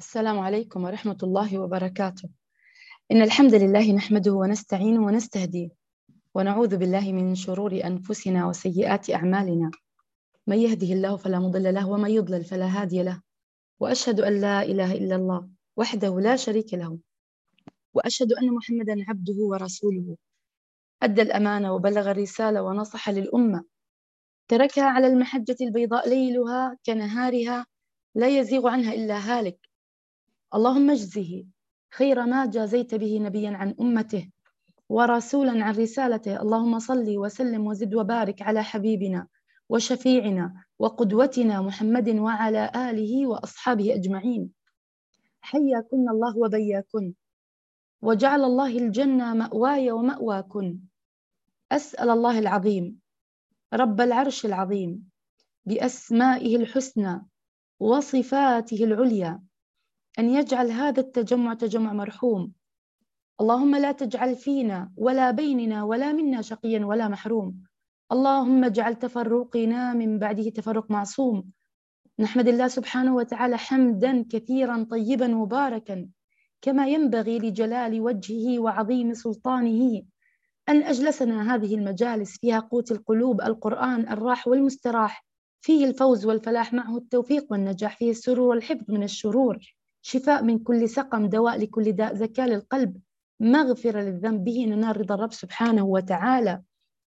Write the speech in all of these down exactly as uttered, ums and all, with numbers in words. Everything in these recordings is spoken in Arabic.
السلام عليكم ورحمة الله وبركاته. إن الحمد لله نحمده ونستعينه ونستهديه ونعوذ بالله من شرور أنفسنا وسيئات أعمالنا. من يهده الله فلا مضل له ومن يضلل فلا هادي له، وأشهد أن لا إله إلا الله وحده لا شريك له، وأشهد أن محمدا عبده ورسوله. أدى الأمانة وبلغ الرسالة ونصح للأمة، تركها على المحجة البيضاء ليلها كنهارها لا يزيغ عنها إلا هالك. اللهم اجزه خير ما جازيت به نبيا عن أمته ورسولا عن رسالته. اللهم صل وسلم وزد وبارك على حبيبنا وشفيعنا وقدوتنا محمد وعلى آله وأصحابه أجمعين. حياكن الله وبياكن، وجعل الله الجنة مأواي ومأواكن. أسأل الله العظيم رب العرش العظيم بأسمائه الحسنى وصفاته العليا أن يجعل هذا التجمع تجمع مرحوم. اللهم لا تجعل فينا ولا بيننا ولا منا شقيا ولا محروم. اللهم اجعل تفرقنا من بعده تفرق معصوم. نحمد الله سبحانه وتعالى حمدا كثيرا طيبا مباركا كما ينبغي لجلال وجهه وعظيم سلطانه، أن أجلسنا هذه المجالس فيها قوت القلوب القرآن الراح والمستراح، فيه الفوز والفلاح معه التوفيق والنجاح، فيه السرور والحفظ من الشرور، شفاء من كل سقم، دواء لكل داء، زكاة للقلب، مغفرة للذنب، به ننال رضا الرب سبحانه وتعالى.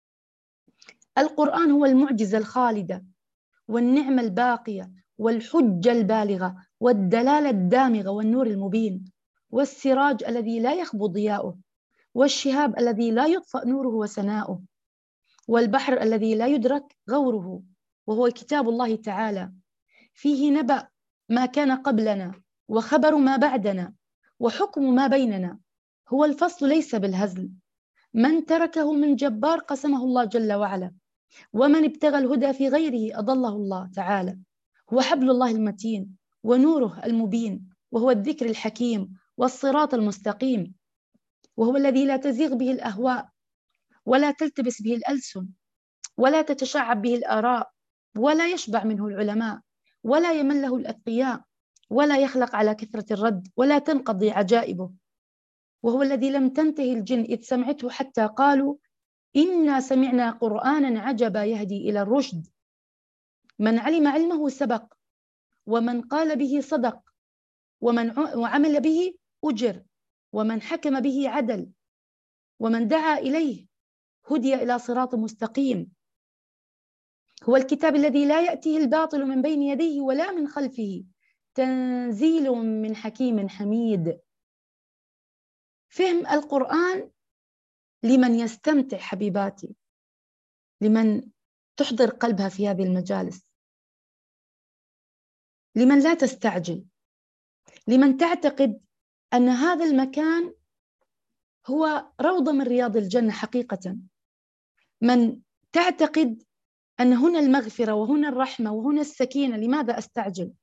القرآن هو المعجزة الخالدة والنعمة الباقية والحجة البالغة والدلالة الدامغة والنور المبين والسراج الذي لا يخبو ضياؤه والشهاب الذي لا يطفأ نوره وسناؤه والبحر الذي لا يدرك غوره، وهو كتاب الله تعالى. فيه نبأ ما كان قبلنا وخبر ما بعدنا وحكم ما بيننا. هو الفصل ليس بالهزل، من تركه من جبار قسمه الله جل وعلا، ومن ابتغى الهدى في غيره أضله الله تعالى. هو حبل الله المتين ونوره المبين، وهو الذكر الحكيم والصراط المستقيم، وهو الذي لا تزيغ به الأهواء ولا تلتبس به الألسن ولا تتشعب به الآراء ولا يشبع منه العلماء ولا يمله الأتقياء ولا يخلق على كثرة الرد ولا تنقضي عجائبه. وهو الذي لم تنتهي الجن إذ سمعته حتى قالوا إنا سمعنا قرآنا عجبا يهدي إلى الرشد. من علم علمه سبق، ومن قال به صدق، ومن وعمل به أجر، ومن حكم به عدل، ومن دعا إليه هدي إلى صراط مستقيم. هو الكتاب الذي لا يأتيه الباطل من بين يديه ولا من خلفه، تنزيل من حكيم حميد. فهم القرآن لمن يستمتع حبيباتي، لمن تحضر قلبها في هذه المجالس، لمن لا تستعجل، لمن تعتقد أن هذا المكان هو روضة من رياض الجنة حقيقة، من تعتقد أن هنا المغفرة وهنا الرحمة وهنا السكينة، لماذا أستعجل؟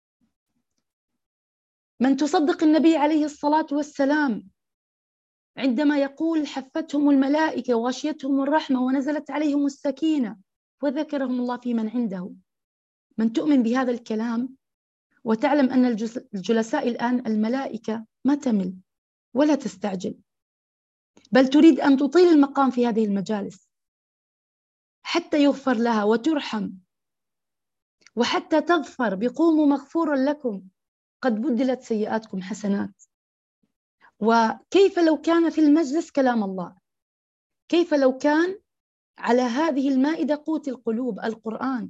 من تصدق النبي عليه الصلاة والسلام عندما يقول حفتهم الملائكة وغشيتهم الرحمة ونزلت عليهم السكينة وذكرهم الله في من عنده. من تؤمن بهذا الكلام وتعلم أن الجلساء الآن الملائكة ما تمل ولا تستعجل، بل تريد أن تطيل المقام في هذه المجالس حتى يغفر لها وترحم، وحتى تظفر بقوموا مغفورا لكم قد بدلت سيئاتكم حسنات. وكيف لو كان في المجلس كلام الله؟ كيف لو كان على هذه المائدة قوت القلوب القرآن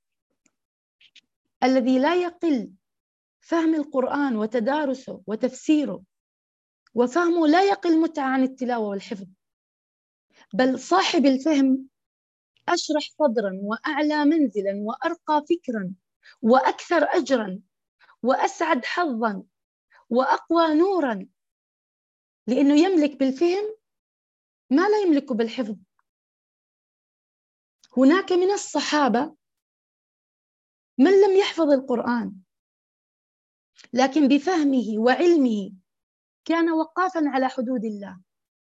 الذي لا يقل فهم القرآن وتدارسه وتفسيره وفهمه، لا يقل متعة عن التلاوة والحفظ، بل صاحب الفهم أشرح صدرا وأعلى منزلا وأرقى فكرا وأكثر أجرا وأسعد حظا وأقوى نورا، لأنه يملك بالفهم ما لا يملك بالحفظ. هناك من الصحابة من لم يحفظ القرآن لكن بفهمه وعلمه كان وقافا على حدود الله،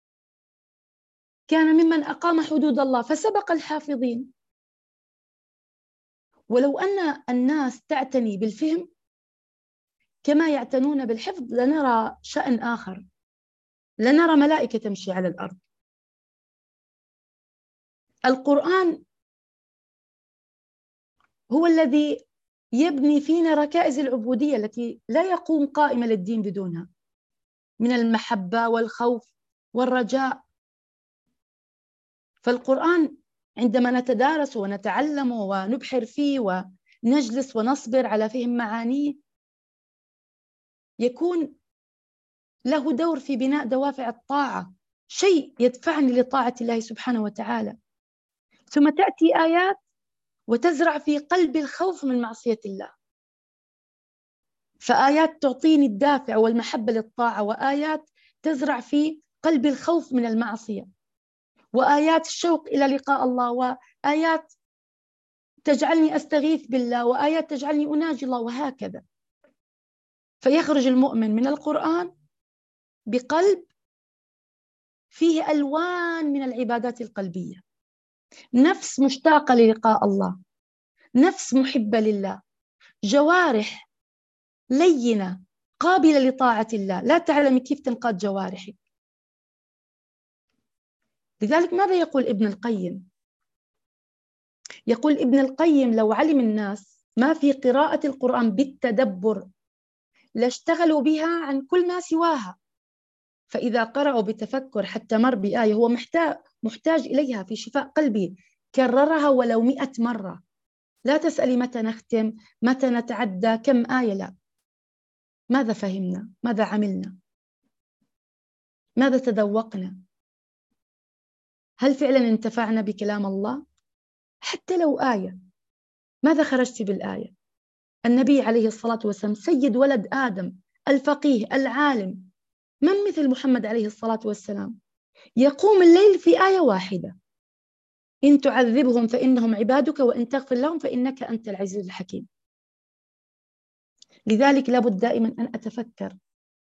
كان ممن أقام حدود الله فسبق الحافظين. ولو أن الناس تعتني بالفهم كما يعتنون بالحفظ لنرى شأن آخر، لنرى ملائكة تمشي على الأرض. القرآن هو الذي يبني فينا ركائز العبودية التي لا يقوم قائمة للدين بدونها، من المحبة والخوف والرجاء. فالقرآن عندما نتدارس ونتعلم ونبحر فيه ونجلس ونصبر على فهم معانيه، يكون له دور في بناء دوافع الطاعة، شيء يدفعني لطاعة الله سبحانه وتعالى. ثم تأتي آيات وتزرع في قلبي الخوف من معصية الله، فآيات تعطيني الدافع والمحبة للطاعة، وآيات تزرع في قلبي الخوف من المعصية، وآيات الشوق إلى لقاء الله، وآيات تجعلني أستغيث بالله، وآيات تجعلني أناجي الله، وهكذا. فيخرج المؤمن من القرآن بقلب فيه ألوان من العبادات القلبية، نفس مشتاقة للقاء الله، نفس محبة لله، جوارح لينة قابلة لطاعة الله، لا تعلم كيف تنقاد جوارحك. لذلك ماذا يقول ابن القيم؟ يقول ابن القيم: لو علم الناس ما في قراءة القرآن بالتدبر لاشتغلوا بها عن كل ما سواها، فإذا قرأوا بتفكر حتى مر بآية هو محتاج, محتاج إليها في شفاء قلبي كررها ولو مئة مرة. لا تسألي متى نختم، متى نتعدى، كم آية، لا. ماذا فهمنا؟ ماذا عملنا؟ ماذا تذوقنا؟ هل فعلا انتفعنا بكلام الله؟ حتى لو آية، ماذا خرجت بالآية؟ النبي عليه الصلاة والسلام سيد ولد آدم، الفقيه العالم، من مثل محمد عليه الصلاة والسلام يقوم الليل في آية واحدة: إن تعذبهم فإنهم عبادك وإن تغفر لهم فإنك أنت العزيز الحكيم. لذلك لابد دائما أن أتفكر،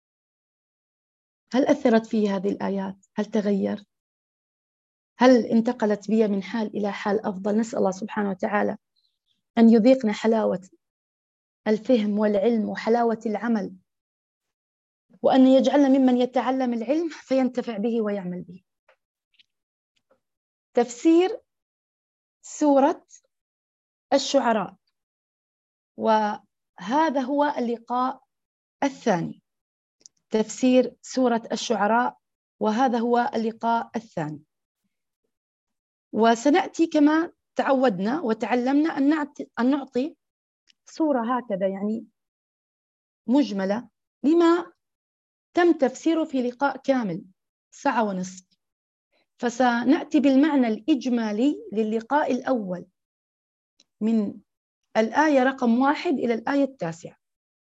هل أثرت في هذه الآيات؟ هل تغير؟ هل انتقلت بي من حال إلى حال أفضل؟ نسأل الله سبحانه وتعالى أن يذيقنا حلاوة الفهم والعلم وحلاوة العمل، وأن يجعلنا ممن يتعلم العلم فينتفع به ويعمل به. تفسير سورة الشعراء، وهذا هو اللقاء الثاني. تفسير سورة الشعراء، وهذا هو اللقاء الثاني. وسنأتي كما تعودنا وتعلمنا أن نعطي, أن نعطي صورة هكذا يعني مجملة لما تم تفسيره في لقاء كامل ساعة ونصف. فسنأتي بالمعنى الإجمالي للقاء الأول من الآية رقم واحد إلى الآية التاسعة.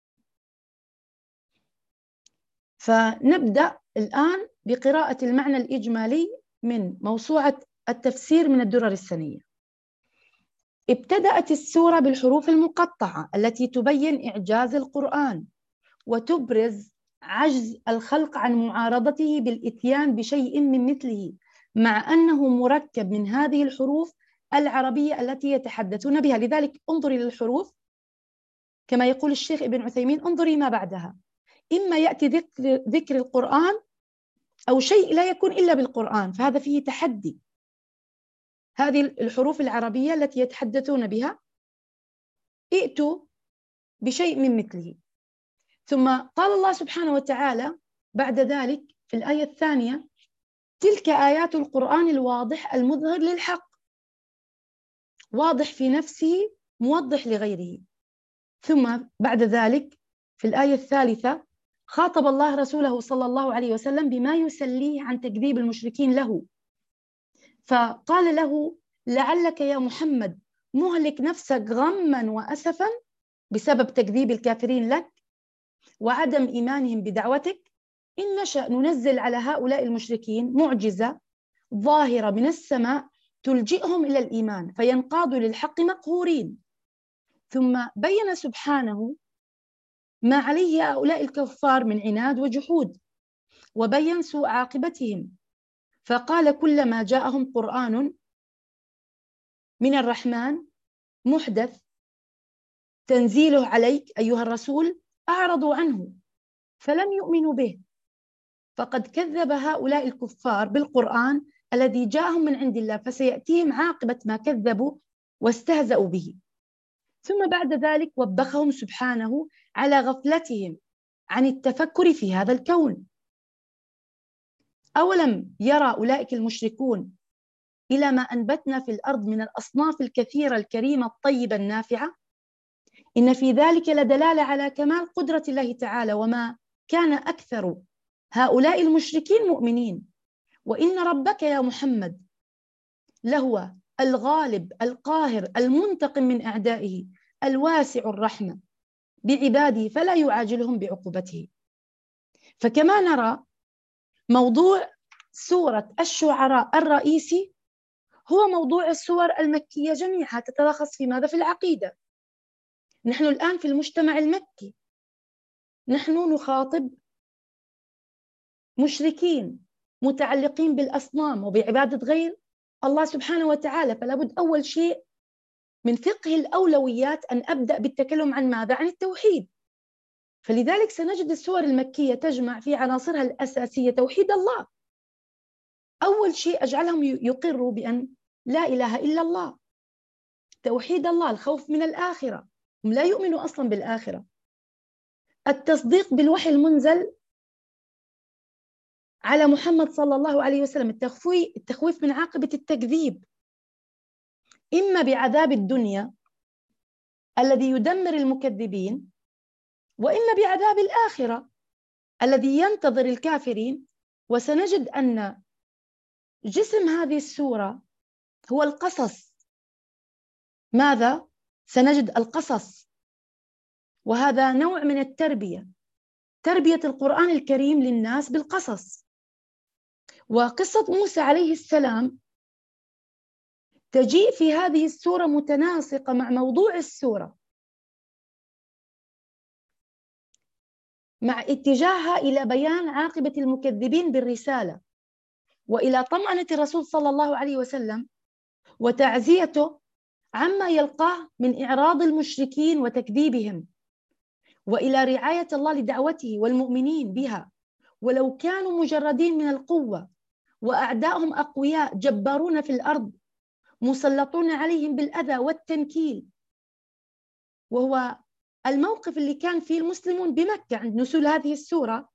فنبدأ الآن بقراءة المعنى الإجمالي من موسوعة التفسير من الدرر السنية. ابتدأت السورة بالحروف المقطعة التي تبين إعجاز القرآن وتبرز عجز الخلق عن معارضته بالإتيان بشيء من مثله، مع أنه مركب من هذه الحروف العربية التي يتحدثون بها. لذلك انظري للحروف كما يقول الشيخ ابن عثيمين: انظري ما بعدها، إما يأتي ذكر, ذكر القرآن أو شيء لا يكون إلا بالقرآن، فهذا فيه تحدي. هذه الحروف العربية التي يتحدثون بها ائتوا بشيء من مثله. ثم قال الله سبحانه وتعالى بعد ذلك في الآية الثانية: تلك آيات القرآن الواضح المظهر للحق، واضح في نفسه موضح لغيره. ثم بعد ذلك في الآية الثالثة خاطب الله رسوله صلى الله عليه وسلم بما يسليه عن تكذيب المشركين له، فقال له: لعلك يا محمد مهلك نفسك غما وأسفا بسبب تكذيب الكافرين لك وعدم إيمانهم بدعوتك، إن نشأ ننزل على هؤلاء المشركين معجزة ظاهرة من السماء تلجئهم إلى الإيمان فينقادوا للحق مقهورين. ثم بين سبحانه ما عليه هؤلاء الكفار من عناد وجحود، وبين سوء عاقبتهم، فقال: كلما جاءهم قرآن من الرحمن محدث تنزيله عليك أيها الرسول أعرضوا عنه فلم يؤمنوا به، فقد كذب هؤلاء الكفار بالقرآن الذي جاءهم من عند الله، فسيأتيهم عاقبة ما كذبوا واستهزأوا به. ثم بعد ذلك وبخهم سبحانه على غفلتهم عن التفكر في هذا الكون. أولم يرى أولئك المشركون إلى ما أنبتنا في الأرض من الأصناف الكثيرة الكريمة الطيبة النافعة؟ إن في ذلك لدلالة على كمال قدرة الله تعالى، وما كان أكثر هؤلاء المشركين مؤمنين، وإن ربك يا محمد لهو الغالب القاهر المنتقم من أعدائه الواسع الرحمة بعباده فلا يعاجلهم بعقوبته. فكما نرى موضوع سورة الشعراء الرئيسي هو موضوع السور المكية جميعها، تتلخص في ماذا؟ في العقيدة. نحن الآن في المجتمع المكي، نحن نخاطب مشركين متعلقين بالأصنام وبعبادة غير الله سبحانه وتعالى، فلا بد أول شيء من فقه الأولويات أن أبدأ بالتكلم عن ماذا؟ عن التوحيد. فلذلك سنجد السور المكية تجمع في عناصرها الأساسية توحيد الله. أول شيء أجعلهم يقروا بأن لا إله إلا الله، توحيد الله، الخوف من الآخرة، هم لا يؤمنوا أصلا بالآخرة، التصديق بالوحي المنزل على محمد صلى الله عليه وسلم، التخويف من عاقبة التكذيب، إما بعذاب الدنيا الذي يدمر المكذبين، وإما بعذاب الآخرة الذي ينتظر الكافرين. وسنجد أن جسم هذه السورة هو القصص. ماذا؟ سنجد القصص، وهذا نوع من التربية، تربية القرآن الكريم للناس بالقصص. وقصة موسى عليه السلام تجيء في هذه السورة متناسقة مع موضوع السورة، مع اتجاهها إلى بيان عاقبة المكذبين بالرسالة، وإلى طمأنة الرسول صلى الله عليه وسلم وتعزيته عما يلقاه من إعراض المشركين وتكذيبهم، وإلى رعاية الله لدعوته والمؤمنين بها ولو كانوا مجردين من القوة، وأعداءهم أقوياء جبارون في الأرض مسلطون عليهم بالأذى والتنكيل. وهو الموقف اللي كان فيه المسلمون بمكة عند نزول هذه السورة.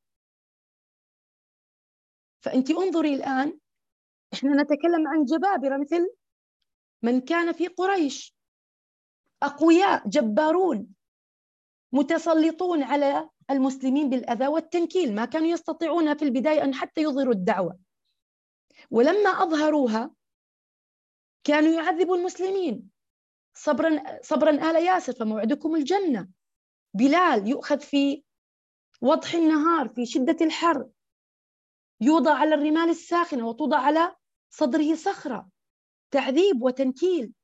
فأنت انظري الآن، إحنا نتكلم عن جبابرة مثل من كان في قريش، أقوياء جبارون متسلطون على المسلمين بالأذى والتنكيل، ما كانوا يستطيعون في البداية أن حتى يظهروا الدعوة، ولما أظهروها كانوا يعذبوا المسلمين. صبرا صبرا آل ياسر فموعدكم الجنة. بلال يؤخذ في وضح النهار في شدة الحر، يوضع على الرمال الساخنة وتوضع على صدره صخرة، تعذيب وتنكيل.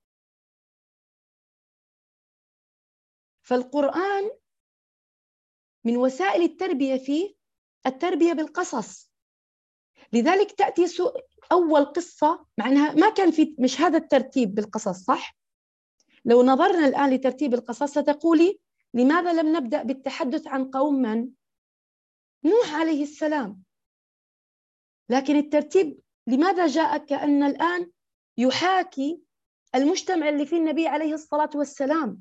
فالقرآن من وسائل التربية فيه التربية بالقصص. لذلك تأتي أول قصة، مع أنها ما كان في مش هذا الترتيب بالقصص، صح؟ لو نظرنا الآن لترتيب القصص ستقولي لماذا لم نبدأ بالتحدث عن قوم من؟ نوح عليه السلام. لكن الترتيب لماذا جاء كأن الآن يحاكي المجتمع اللي فيه النبي عليه الصلاة والسلام؟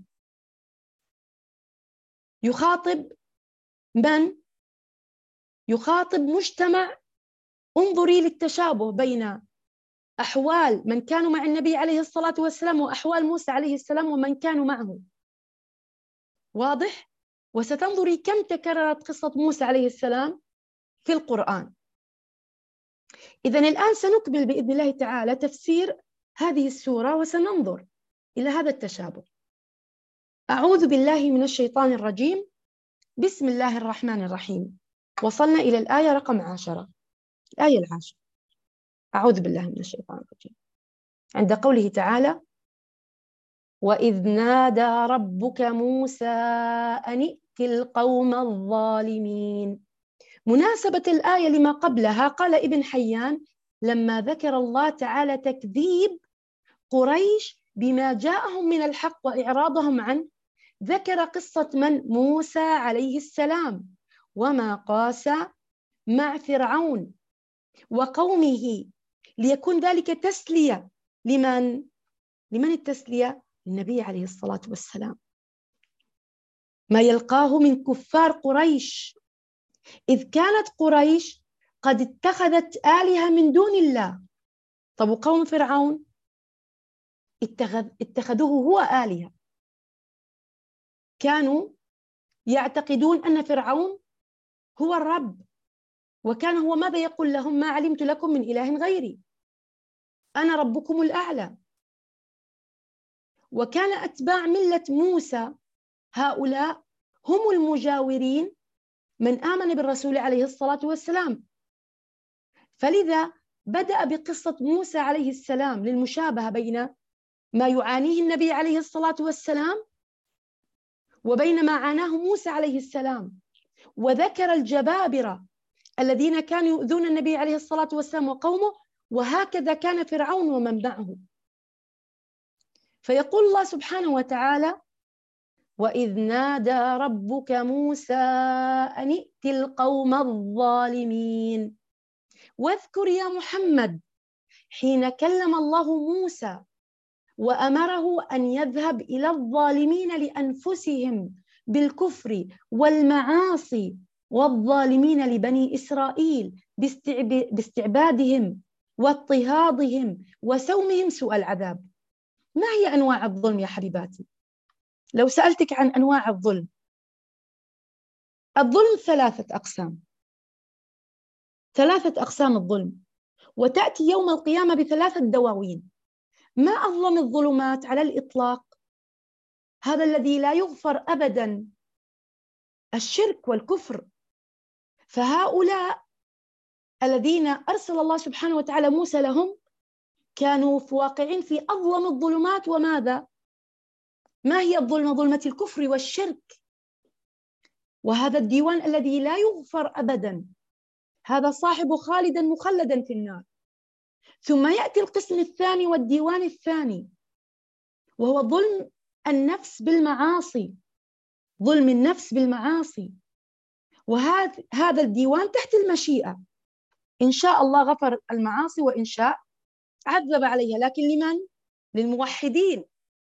يخاطب من؟ يخاطب مجتمع. انظري للتشابه بين أحوال من كانوا مع النبي عليه الصلاة والسلام وأحوال موسى عليه السلام ومن كانوا معه. واضح؟ وستنظري كم تكررت قصة موسى عليه السلام في القرآن. إذن الآن سنكمل بإذن الله تعالى تفسير هذه السورة وسننظر إلى هذا التشابه. أعوذ بالله من الشيطان الرجيم. بسم الله الرحمن الرحيم. وصلنا إلى الآية رقم عشرة، الآية العاشرة. أعوذ بالله من الشيطان الرجيم، عند قوله تعالى: وإذ نادى ربك موسى أن ائت القوم الظالمين. مناسبة الآية لما قبلها، قال ابن حيان لما ذكر الله تعالى تكذيب قريش بما جاءهم من الحق وإعراضهم عن ذكر قصة من؟ موسى عليه السلام، وما قاس مع فرعون وقومه، ليكون ذلك تسلية لمن؟ لمن التسلية؟ النبي عليه الصلاة والسلام، ما يلقاه من كفار قريش، إذ كانت قريش قد اتخذت آلهة من دون الله. طب وقوم فرعون اتخذ اتخذوه هو آلهة، كانوا يعتقدون أن فرعون هو الرب، وكان هو ماذا يقول لهم؟ ما علمت لكم من إله غيري، أنا ربكم الأعلى. وكان أتباع ملة موسى هؤلاء هم المجاورين من آمن بالرسول عليه الصلاة والسلام. فلذا بدأ بقصة موسى عليه السلام للمشابهة بين ما يعانيه النبي عليه الصلاة والسلام وبين ما عاناه موسى عليه السلام، وذكر الجبابرة الذين كانوا يؤذون النبي عليه الصلاة والسلام وقومه، وهكذا كان فرعون ومن معه. فيقول الله سبحانه وتعالى: وإذ نادى ربك موسى أن ائت القوم الظالمين. واذكر يا محمد حين كلم الله موسى وأمره أن يذهب إلى الظالمين لأنفسهم بالكفر والمعاصي، والظالمين لبني إسرائيل باستعبادهم واضطهادهم وسومهم سوء العذاب. ما هي أنواع الظلم يا حبيباتي؟ لو سألتك عن أنواع الظلم، الظلم ثلاثة أقسام، ثلاثة أقسام الظلم، وتأتي يوم القيامة بثلاثة دواوين. ما أظلم الظلمات على الإطلاق؟ هذا الذي لا يغفر أبدا، الشرك والكفر. فهؤلاء الذين أرسل الله سبحانه وتعالى موسى لهم كانوا واقعين في أظلم الظلمات. وماذا؟ ما هي الظلمة؟ ظلمة الكفر والشرك. وهذا الديوان الذي لا يغفر أبدا، هذا صاحب خالدا مخلدا في النار. ثم يأتي القسم الثاني والديوان الثاني، وهو ظلم النفس بالمعاصي، ظلم النفس بالمعاصي. وهذا هذا الديوان تحت المشيئة، إن شاء الله غفر المعاصي وإن شاء عذب عليها. لكن لمن؟ للموحدين.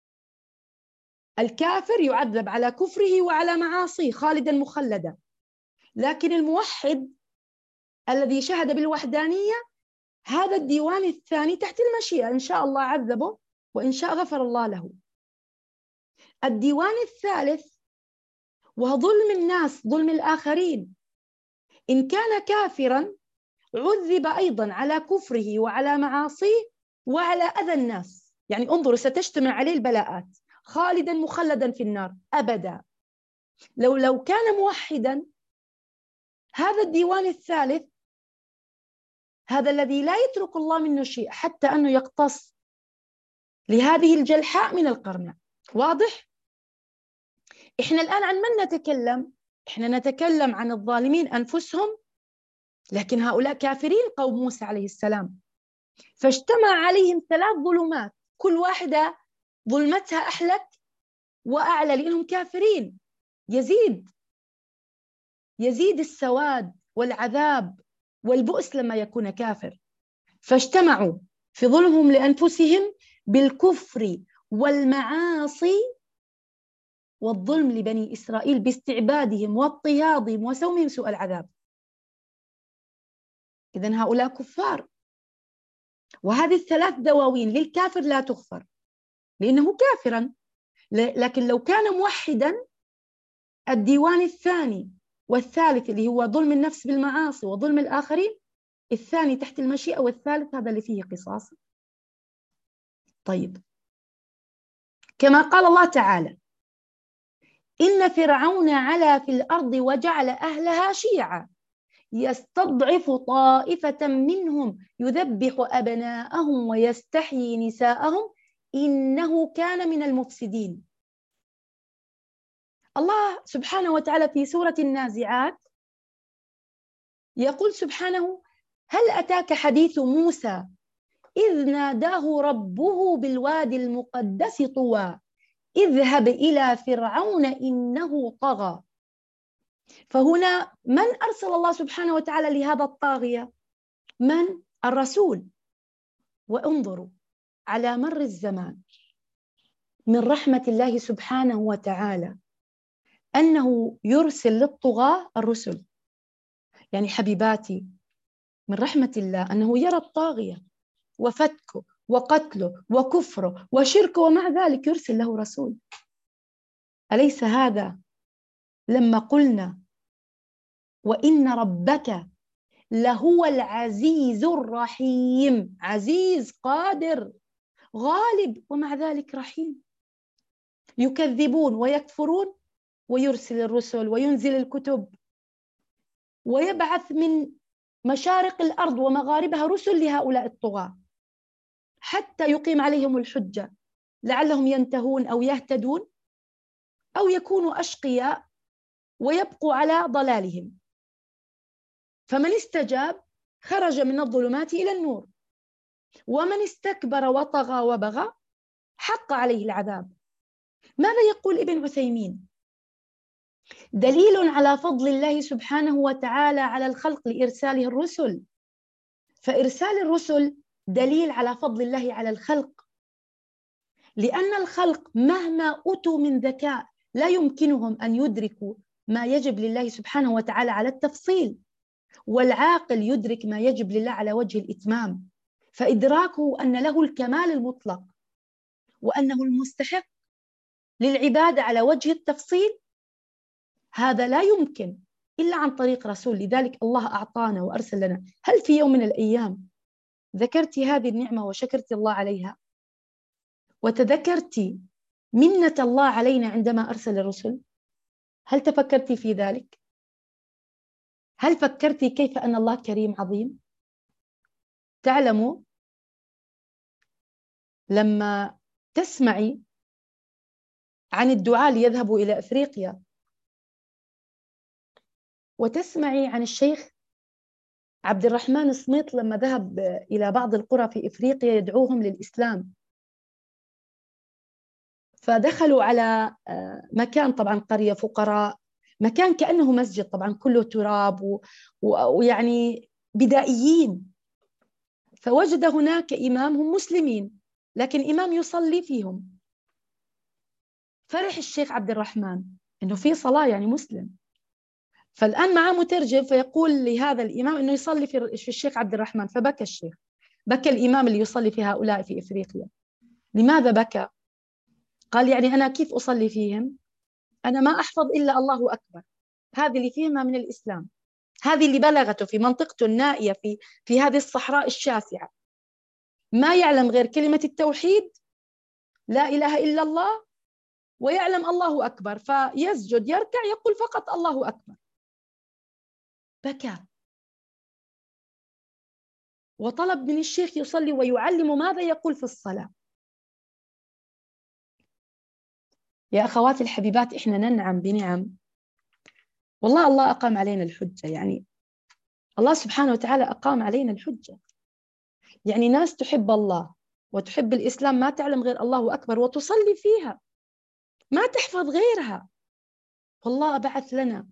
الكافر يعذب على كفره وعلى معاصيه خالدا مخلدا، لكن الموحد الذي شهد بالوحدانية هذا الديوان الثاني تحت المشيئة، إن شاء الله عذبه وإن شاء غفر الله له. الديوان الثالث وهو ظلم الناس، ظلم الآخرين. إن كان كافرا عذب أيضا على كفره وعلى معاصيه وعلى أذى الناس. يعني انظروا، ستجتمع عليه البلاءات، خالدا مخلدا في النار أبدا. لو لو كان موحدا، هذا الديوان الثالث، هذا الذي لا يترك الله منه شيء حتى أنه يقتص لهذه الجلحاء من القرناء. واضح؟ إحنا الآن عن من نتكلم؟ إحنا نتكلم عن الظالمين أنفسهم، لكن هؤلاء كافرين قوم موسى عليه السلام، فاجتمع عليهم ثلاث ظلمات، كل واحدة ظلمتها أحلك وأعلى لأنهم كافرين. يزيد يزيد السواد والعذاب والبؤس لما يكون كافر. فاجتمعوا في ظلمهم لأنفسهم بالكفر والمعاصي والظلم لبني إسرائيل باستعبادهم واضطهادهم وسومهم سوء العذاب. إذن هؤلاء كفار. وهذه الثلاث دواوين للكافر لا تغفر لأنه كافرا. لكن لو كان موحدا، الديوان الثاني والثالث اللي هو ظلم النفس بالمعاصي وظلم الآخرين، الثاني تحت المشيئة والثالث هذا اللي فيه قصاص. طيب، كما قال الله تعالى: إن فرعون علا في الأرض وجعل أهلها شيعا يستضعف طائفة منهم يذبح أبناءهم ويستحيي نساءهم إنه كان من المفسدين. الله سبحانه وتعالى في سورة النازعات يقول سبحانه: هل أتاك حديث موسى إذ ناداه ربه بالوادي المقدس طوى اذهب إلى فرعون إنه طغى. فهنا من أرسل الله سبحانه وتعالى لهذا الطاغية؟ من؟ الرسول. وانظروا على مر الزمان من رحمة الله سبحانه وتعالى أنه يرسل للطغاة الرسل. يعني حبيباتي، من رحمة الله أنه يرى الطاغية وفتكه وقتله وكفره وشركه، ومع ذلك يرسل له رسول. أليس هذا لما قلنا وإن ربك لهو العزيز الرحيم؟ عزيز قادر غالب، ومع ذلك رحيم. يكذبون ويكفرون ويرسل الرسل وينزل الكتب ويبعث من مشارق الأرض ومغاربها رسل لهؤلاء الطغاة حتى يقيم عليهم الحجة، لعلهم ينتهون أو يهتدون أو يكونوا أشقياء ويبقوا على ضلالهم. فمن استجاب خرج من الظلمات إلى النور، ومن استكبر وطغى وبغى حق عليه العذاب. ماذا يقول ابن عثيمين؟ دليل على فضل الله سبحانه وتعالى على الخلق لإرساله الرسل. فإرسال الرسل دليل على فضل الله على الخلق، لأن الخلق مهما أتوا من ذكاء لا يمكنهم أن يدركوا ما يجب لله سبحانه وتعالى على التفصيل، والعاقل يدرك ما يجب لله على وجه الإتمام. فإدراكه أن له الكمال المطلق وأنه المستحق للعبادة على وجه التفصيل، هذا لا يمكن إلا عن طريق رسول. لذلك الله أعطانا وأرسل لنا. هل في يوم من الأيام ذكرت هذه النعمة وشكرت الله عليها وتذكرت منة الله علينا عندما أرسل الرسل؟ هل تفكرت في ذلك؟ هل فكرت كيف أن الله كريم عظيم؟ تعلموا لما تسمعي عن الدعاة ليذهبوا إلى أفريقيا وتسمعي عن الشيخ عبد الرحمن الصميط لما ذهب إلى بعض القرى في إفريقيا يدعوهم للإسلام، فدخلوا على مكان طبعا قرية فقراء، مكان كأنه مسجد طبعا كله تراب ويعني بدائيين، فوجد هناك إمام، هم مسلمين لكن إمام يصلي فيهم. فرح الشيخ عبد الرحمن إنه في صلاة يعني مسلم، فالآن معه مترجم فيقول لهذا الإمام إنه يصلي في الشيخ عبد الرحمن، فبكى الشيخ، بكى الإمام اللي يصلي في هؤلاء في إفريقيا. لماذا بكى؟ قال يعني أنا كيف أصلي فيهم؟ أنا ما أحفظ إلا الله أكبر، هذه اللي فيهما من الإسلام، هذه اللي بلغته في منطقته النائية في في هذه الصحراء الشاسعة، ما يعلم غير كلمة التوحيد لا إله إلا الله، ويعلم الله أكبر، فيسجد يركع يقول فقط الله أكبر. بكى وطلب من الشيخ يصلي ويعلم ماذا يقول في الصلاة. يا أخواتي الحبيبات، إحنا ننعم بنعم والله. الله أقام علينا الحجة، يعني الله سبحانه وتعالى أقام علينا الحجة. يعني ناس تحب الله وتحب الإسلام ما تعلم غير الله أكبر وتصلي فيها، ما تحفظ غيرها. والله بعث لنا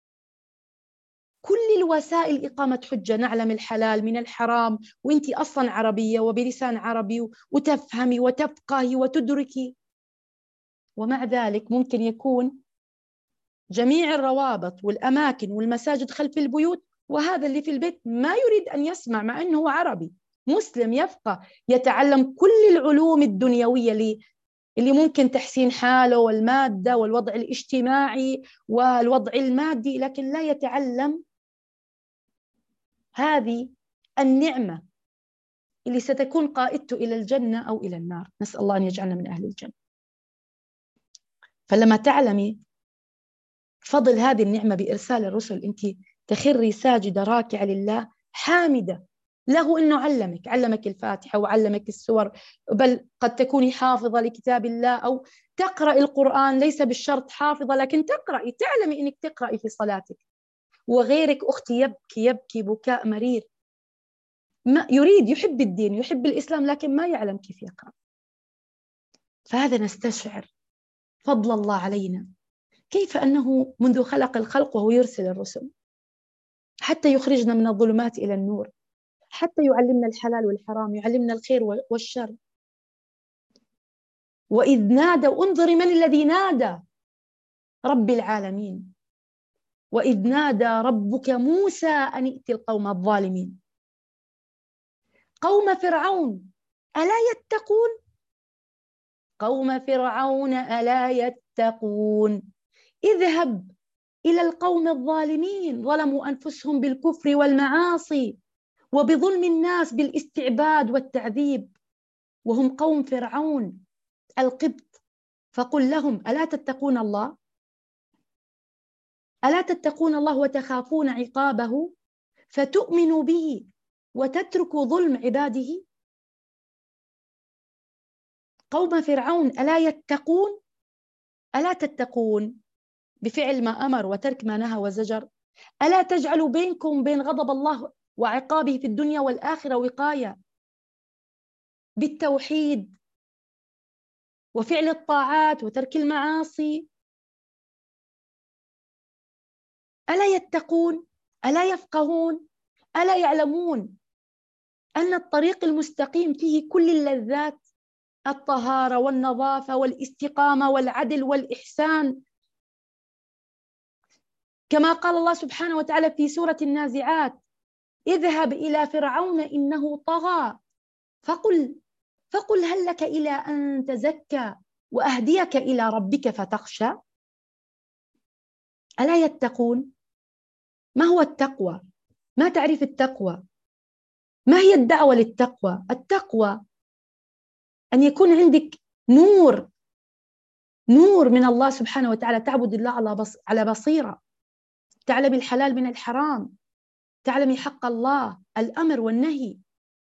كل الوسائل إقامة حجة، نعلم الحلال من الحرام، وإنتي أصلا عربية وبلسان عربي وتفهمي وتفقهي وتدركي. ومع ذلك ممكن يكون جميع الروابط والأماكن والمساجد خلف البيوت، وهذا اللي في البيت ما يريد أن يسمع، مع أنه عربي مسلم يفقه يتعلم كل العلوم الدنيوية اللي اللي ممكن تحسين حاله والمادة والوضع الاجتماعي والوضع المادي، لكن لا يتعلم هذه النعمة اللي ستكون قائدته إلى الجنة أو إلى النار. نسأل الله أن يجعلنا من أهل الجنة. فلما تعلمي فضل هذه النعمة بإرسال الرسل، أنت تخري ساجدة راكعة لله حامدة له أنه علمك علمك الفاتحة وعلمك السور، بل قد تكوني حافظة لكتاب الله أو تقرأي القرآن، ليس بالشرط حافظة لكن تقرأي، تعلمي أنك تقرأي في صلاتك. وغيرك أختي يبكي يبكي بكاء مرير، ما يريد يحب الدين يحب الإسلام لكن ما يعلم كيف يقرأ. فهذا نستشعر فضل الله علينا، كيف أنه منذ خلق الخلق وهو يرسل الرسل حتى يخرجنا من الظلمات إلى النور، حتى يعلمنا الحلال والحرام، يعلمنا الخير والشر. وإذ نادى، انظر من الذي نادى، رب العالمين. وإذ نادى ربك موسى أن ائت القوم الظالمين. قوم فرعون ألا يتقون؟ قوم فرعون ألا يتقون؟ اذهب إلى القوم الظالمين، ظلموا أنفسهم بالكفر والمعاصي وبظلم الناس بالاستعباد والتعذيب، وهم قوم فرعون القبط. فقل لهم ألا تتقون الله؟ ألا تتقون الله وتخافون عقابه فتؤمنوا به وتتركوا ظلم عباده؟ قوم فرعون ألا يتقون؟ ألا تتقون بفعل ما أمر وترك ما نهى وزجر؟ ألا تجعلوا بينكم بين غضب الله وعقابه في الدنيا والآخرة وقاية بالتوحيد وفعل الطاعات وترك المعاصي؟ ألا يتقون؟ ألا يفقهون؟ ألا يعلمون أن الطريق المستقيم فيه كل اللذات، الطهارة والنظافة والاستقامة والعدل والإحسان، كما قال الله سبحانه وتعالى في سورة النازعات: اذهب إلى فرعون إنه طغى فقل فقل هل لك إلى أن تزكى وأهديك إلى ربك فتخشى. ألا يتقون؟ ما هو التقوى؟ ما تعرف التقوى؟ ما هي الدعوة للتقوى؟ التقوى أن يكون عندك نور نور من الله سبحانه وتعالى، تعبد الله على على بصيرة، تعلم الحلال من الحرام، تعلمي حق الله، الأمر والنهي،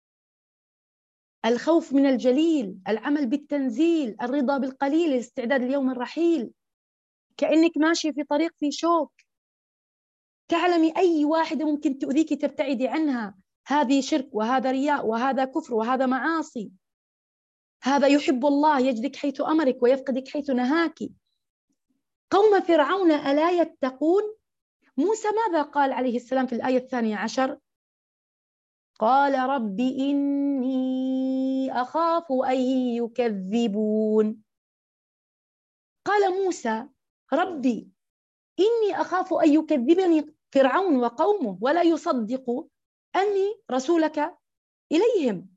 الخوف من الجليل، العمل بالتنزيل، الرضا بالقليل، الاستعداد ليوم الرحيل، كأنك ماشي في طريق في شوك، تعلمي أي واحدة ممكن تؤذيك تبتعدي عنها، هذه شرك وهذا رياء وهذا كفر وهذا معاصي، هذا يحب الله يجدك حيث أمرك ويفقدك حيث نهاك. قوم فرعون ألا يتقون؟ موسى ماذا قال عليه السلام في الآية الثانية عشر؟ قال رب إني أخاف أن يكذبون. قال موسى ربي إني أخاف أن يكذبني فرعون وقومه ولا يصدقوا أني رسولك إليهم.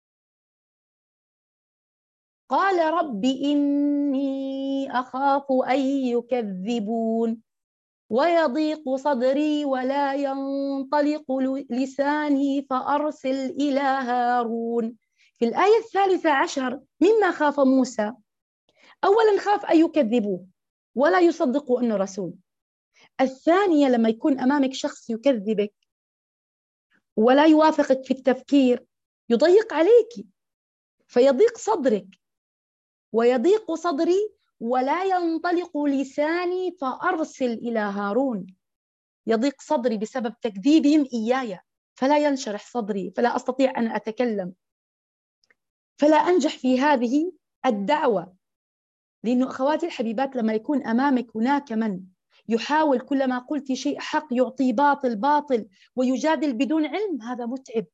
قال رب إني أخاف أن يكذبون ويضيق صدري ولا ينطلق لساني فأرسل إلى هارون. في الآية الثالثة عشر مما خاف موسى؟ أولا خاف أن يكذبوه ولا يصدقوا أنه رسول. الثانية لما يكون أمامك شخص يكذبك ولا يوافقك في التفكير يضيق عليك، فيضيق صدرك. ويضيق صدري ولا ينطلق لساني فأرسل إلى هارون. يضيق صدري بسبب تكذيبهم إياي، فلا ينشرح صدري، فلا أستطيع أن أتكلم، فلا أنجح في هذه الدعوة. لأنه أخواتي الحبيبات لما يكون أمامك هناك من يحاول كلما قلت شيء حق يعطي باطل باطل ويجادل بدون علم، هذا متعب.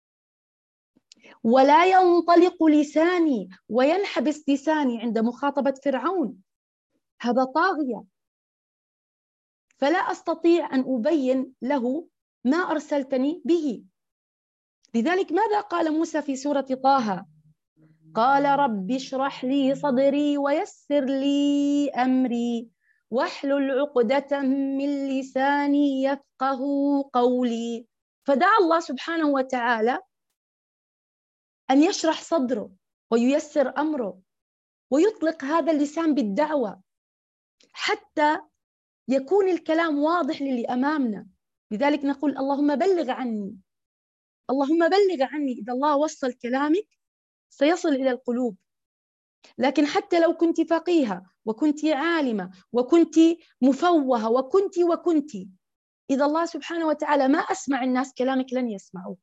ولا ينطلق لساني، وينحبس لساني عند مخاطبة فرعون، هذا طاغية، فلا أستطيع أن أبين له ما أرسلتني به. لذلك ماذا قال موسى في سورة طه؟ قال رب اشرح لي صدري ويسر لي أمري واحلل عقدة من لساني يفقه قولي. فدعا الله سبحانه وتعالى أن يشرح صدره وييسر أمره ويطلق هذا اللسان بالدعوة حتى يكون الكلام واضح للي أمامنا. لذلك نقول اللهم بلغ عني، اللهم بلغ عني. إذا الله وصل كلامك سيصل إلى القلوب. لكن حتى لو كنت فقيهة وكنت عالمة وكنت مفوهة وكنت وكنت إذا الله سبحانه وتعالى ما أسمع الناس كلامك لن يسمعوه.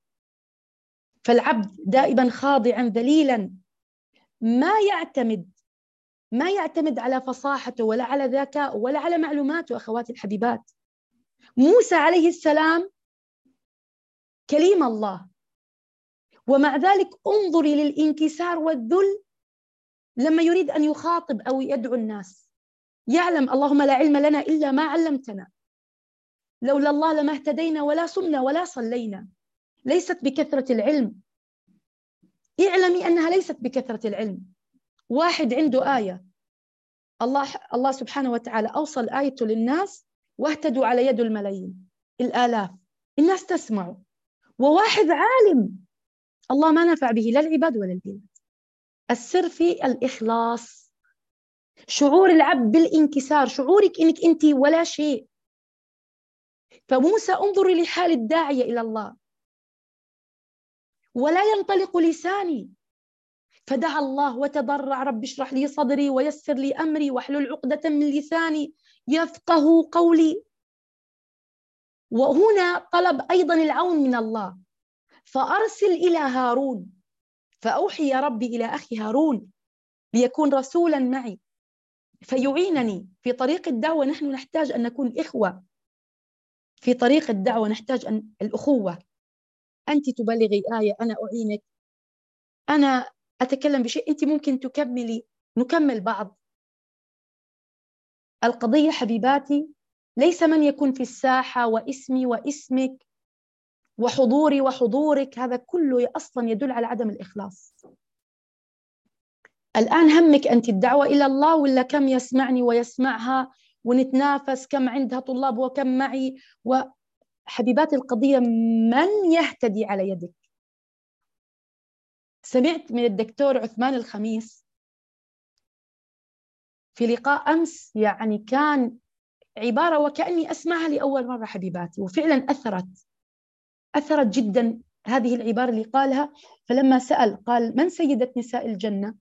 فالعبد دائما خاضعا ذليلا، ما يعتمد ما يعتمد على فصاحته ولا على ذكاء ولا على معلوماته. أخواتي الحبيبات، موسى عليه السلام كليم الله، ومع ذلك انظري للانكسار والذل لما يريد أن يخاطب أو يدعو الناس. يعلم اللهم لا علم لنا إلا ما علمتنا، لولا الله لما اهتدينا ولا صمنا ولا صلينا. ليست بكثرة العلم، اعلمي أنها ليست بكثرة العلم. واحد عنده آية، الله الله سبحانه وتعالى أوصل آيته للناس واهتدوا على يد الملايين الآلاف، الناس تسمع. وواحد عالم الله ما نفع به لا العباد ولا البلاد. السر في الإخلاص، شعور العبد بالانكسار، شعورك إنك أنت ولا شيء. فموسى انظري لحال الداعية إلى الله، ولا ينطلق لساني، فدعا الله وتضرع: رب اشرح لي صدري ويسر لي أمري واحلل عقدة من لساني يفقه قولي. وهنا طلب أيضا العون من الله، فأرسل إلى هارون، فأوحي يا ربي إلى أخي هارون ليكون رسولا معي فيعينني في طريق الدعوة. نحن نحتاج أن نكون إخوة في طريق الدعوة، نحتاج أن الأخوة. أنت تبلغي آية أنا أعينك، أنا أتكلم بشيء أنت ممكن تكملي، نكمل بعض. القضية حبيباتي ليس من يكون في الساحة واسمي واسمك وحضوري وحضورك، هذا كله أصلا يدل على عدم الإخلاص. الآن همك أنت الدعوة إلى الله ولا كم يسمعني ويسمعها، ونتنافس كم عندها طلاب وكم معي؟ وحبيبات القضية من يهتدي على يدك. سمعت من الدكتور عثمان الخميس في لقاء أمس، يعني كان عبارة وكأني أسمعها لأول مرة حبيباتي، وفعلا أثرت أثرت جدا هذه العبارة اللي قالها. فلما سأل قال: من سيدة نساء الجنة؟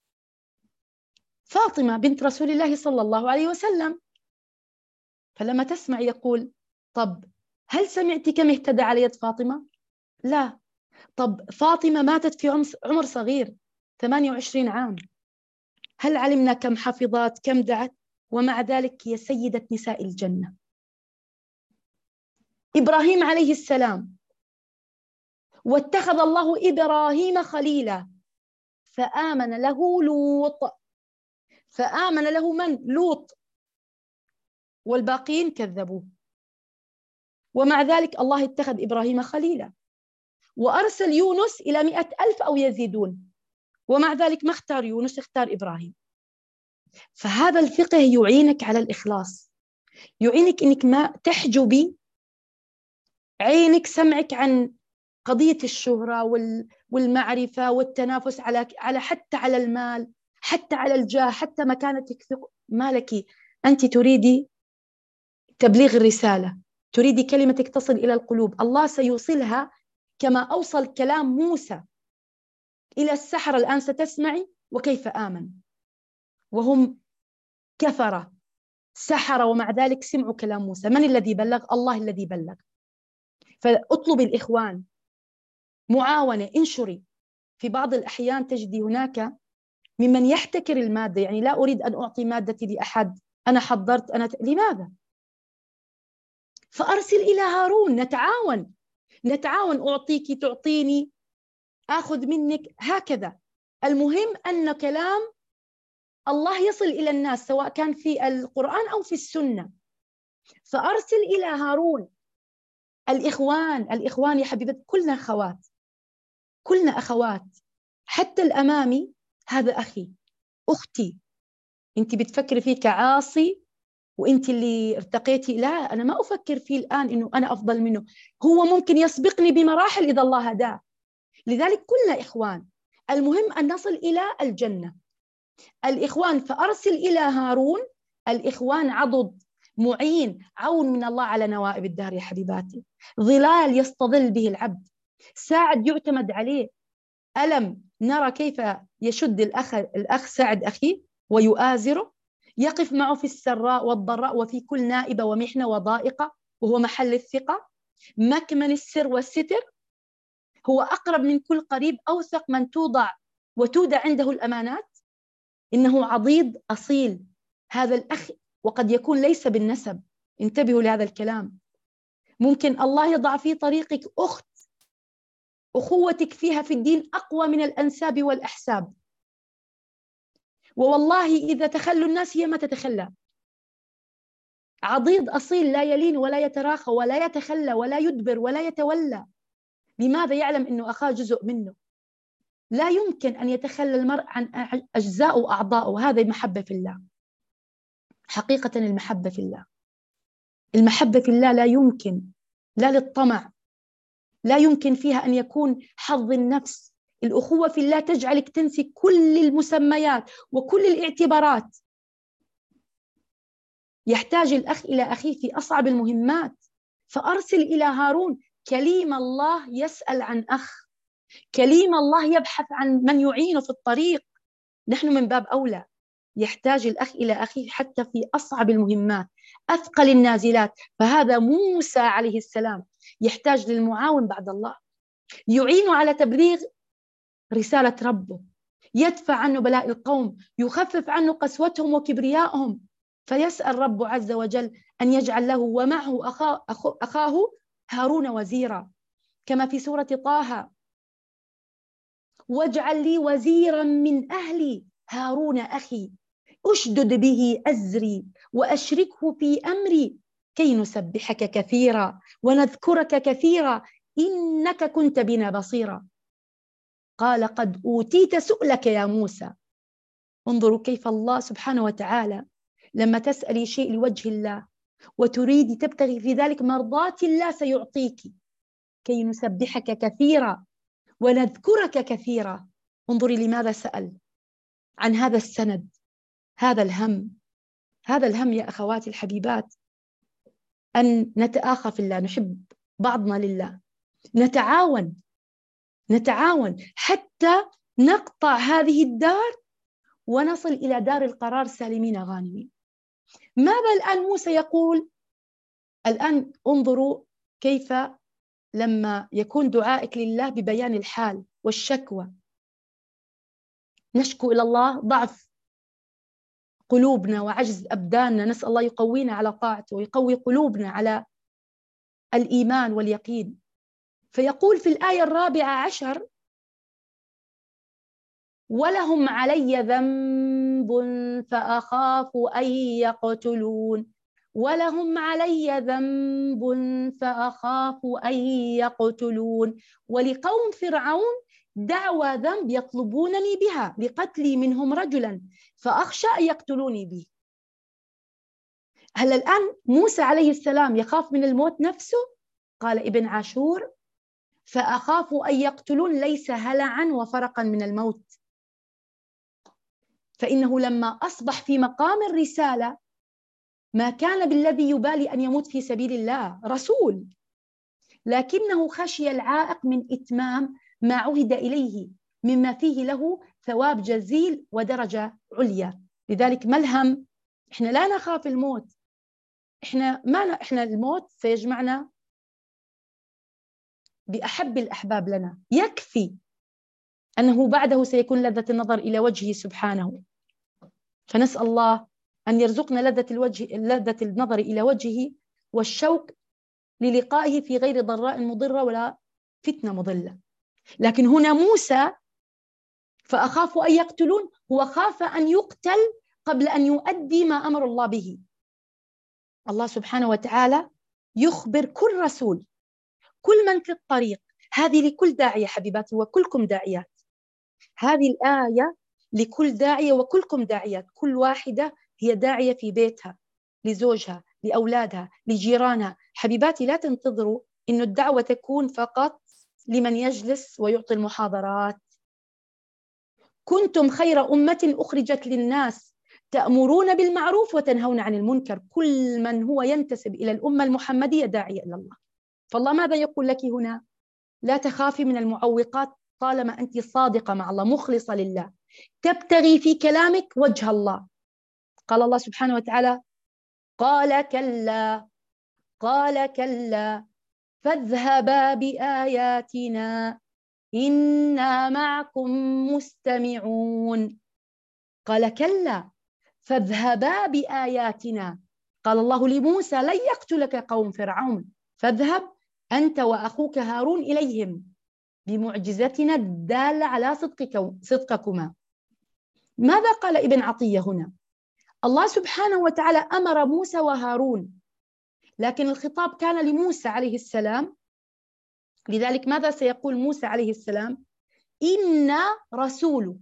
فاطمة بنت رسول الله صلى الله عليه وسلم. فلما تسمع يقول: طب هل سمعت كم اهتدى على يد فاطمة؟ لا. طب فاطمة ماتت في عمر صغير ثمانية وعشرين عام، هل علمنا كم حفظت كم دعت؟ ومع ذلك هي سيدة نساء الجنة. إبراهيم عليه السلام: واتخذ الله إبراهيم خليلا، فآمن له لوط. فآمن له من؟ لوط، والباقين كذبوه. ومع ذلك الله اتخذ إبراهيم خليلا، وأرسل يونس إلى مئة ألف أو يزيدون، ومع ذلك ما اختار يونس، اختار إبراهيم. فهذا الفقه يعينك على الإخلاص، يعينك إنك ما تحجبي عينك سمعك عن قضية الشهرة والمعرفة والتنافس على على حتى على المال، حتى على الجاه، حتى مكانتك ما لك. أنت تريدي تبليغ الرسالة، تريدي كلمتك تصل إلى القلوب، الله سيوصلها كما أوصل كلام موسى إلى السحرة. الآن ستسمعي وكيف آمن وهم كفرة سحرة، ومع ذلك سمعوا كلام موسى. من الذي بلغ؟ الله الذي بلغ. فاطلبي الإخوان، معاونة، انشري. في بعض الأحيان تجدي هناك ممن يحتكر المادة، يعني لا أريد أن أعطي مادتي لأحد، أنا حضرت أنا ت... لماذا؟ فأرسل إلى هارون، نتعاون نتعاون، أعطيك تعطيني، آخذ منك، هكذا. المهم أن كلام الله يصل إلى الناس سواء كان في القرآن أو في السنة. فأرسل إلى هارون الإخوان. الإخوان يا حبيبتي كلنا أخوات، كلنا أخوات، حتى الأمامي هذا أخي أختي. أنت بتفكري فيه كعاصي وأنت اللي ارتقيتي، لا، أنا ما أفكر فيه الآن إنه أنا أفضل منه، هو ممكن يسبقني بمراحل إذا الله هداه. لذلك كلنا إخوان، المهم أن نصل إلى الجنة. الإخوان، فأرسل إلى هارون. الإخوان عضد معين، عون من الله على نوائب الدهر يا حبيباتي، ظلال يستظل به العبد، ساعد يعتمد عليه. ألم نرى كيف يشد الأخ الأخ ساعد أخيه ويؤازره، يقف معه في السراء والضراء وفي كل نائبة ومحنة وضائقة، وهو محل الثقة، مكمن السر والستر، هو أقرب من كل قريب، أوثق من توضع وتودع عنده الأمانات. إنه عضيض أصيل هذا الأخ، وقد يكون ليس بالنسب. انتبهوا لهذا الكلام. ممكن الله يضع في طريقك أخت أخوتك فيها في الدين أقوى من الأنساب والأحساب، ووالله إذا تخلوا الناس هي ما تتخلى. عضيض أصيل لا يلين ولا يتراخى ولا يتخلى ولا يدبر ولا يتولى. لماذا؟ يعلم أنه أخاه جزء منه. لا يمكن أن يتخلى المرء عن أجزاء وأعضاء. هذا المحبة في الله. حقيقة المحبة في الله، المحبة في الله لا يمكن، لا للطمع، لا يمكن فيها أن يكون حظ النفس. الأخوة في الله تجعلك تنسي كل المسميات وكل الاعتبارات. يحتاج الأخ إلى أخيه في أصعب المهمات، فأرسل إلى هارون. كليم الله يسأل عن أخ، كليم الله يبحث عن من يعينه في الطريق. نحن من باب أولى يحتاج الأخ إلى أخيه حتى في أصعب المهمات، أثقل النازلات. فهذا موسى عليه السلام يحتاج للمعاون بعد الله، يعين على تبليغ رسالة ربه، يدفع عنه بلاء القوم، يخفف عنه قسوتهم وكبريائهم. فيسأل رب عز وجل أن يجعل له ومعه أخاه, أخاه هارون وزيرا، كما في سورة طه: واجعل لي وزيرا من أهلي هارون أخي أشدد به أزري وأشركه في أمري كي نسبحك كثيرا ونذكرك كثيرا إنك كنت بنا بصيرا. قال: قد أوتيت سؤلك يا موسى. انظروا كيف الله سبحانه وتعالى لما تسألي شيء لوجه الله وتريدي تبتغي في ذلك مرضات الله سيعطيك. كي نسبحك كثيرا ونذكرك كثيرا. انظري لماذا سأل عن هذا السند، هذا الهم. هذا الهم يا أخواتي الحبيبات، أن نتآخى في الله، نحب بعضنا لله، نتعاون نتعاون حتى نقطع هذه الدار ونصل إلى دار القرار سالمين غانمين. ماذا الآن موسى يقول؟ الآن انظروا كيف لما يكون دعائك لله ببيان الحال والشكوى، نشكو إلى الله ضعف قلوبنا وعجز أبداننا، نسأل الله يقوينا على طاعته ويقوي قلوبنا على الإيمان واليقين. فيقول في الآية الرابعة عشر: ولهم علي ذنب فأخاف أن يقتلون. ولهم علي ذنب فأخاف أن يقتلون. ولقوم فرعون دعوى ذنب يطلبونني بها لقتلي منهم رجلا فأخشى أن يقتلوني به. هل الآن موسى عليه السلام يخاف من الموت نفسه؟ قال ابن عاشور: فأخاف أن يقتلون ليس هلعا وفرقا من الموت، فإنه لما أصبح في مقام الرسالة ما كان بالذي يبالي أن يموت في سبيل الله، رسول، لكنه خشي العائق من إتمام ما عهد إليه مما فيه له ثواب جزيل ودرجة عليا. لذلك ما الهم؟ إحنا لا نخاف الموت، إحنا ما ن... إحنا الموت سيجمعنا بأحب الأحباب لنا، يكفي أنه بعده سيكون لذة النظر إلى وجهه سبحانه. فنسأل الله أن يرزقنا لذة الوجه، لذة النظر إلى وجهه والشوق للقائه في غير ضراء مضرة ولا فتنة مضلة. لكن هنا موسى فأخاف أن يقتلون، هو خاف أن يقتل قبل أن يؤدي ما أمر الله به. الله سبحانه وتعالى يخبر كل رسول، كل من في الطريق، هذه لكل داعية حبيباتي وكلكم داعيات، هذه الآية لكل داعية وكلكم داعيات. كل واحدة هي داعية في بيتها، لزوجها، لأولادها، لجيرانها. حبيباتي لا تنتظروا إنه الدعوة تكون فقط لمن يجلس ويعطي المحاضرات. كنتم خير أمة أخرجت للناس تأمرون بالمعروف وتنهون عن المنكر. كل من هو ينتسب إلى الأمة المحمدية داعية إلى الله. فالله ماذا يقول لك هنا؟ لا تخافي من المعوقات طالما أنت صادقة مع الله، مخلصة لله، تبتغي في كلامك وجه الله. قال الله سبحانه وتعالى: قال كلا قال كلا فاذهبا بآياتنا إنا معكم مستمعون. قال كلا فاذهبا بآياتنا. قال الله لموسى لن يقتلك قوم فرعون فاذهب أنت وأخوك هارون إليهم بمعجزتنا الدالة على صدقك صدقكما. ماذا قال ابن عطية هنا؟ الله سبحانه وتعالى أمر موسى وهارون، لكن الخطاب كان لموسى عليه السلام. لذلك ماذا سيقول موسى عليه السلام؟ إنا رسول،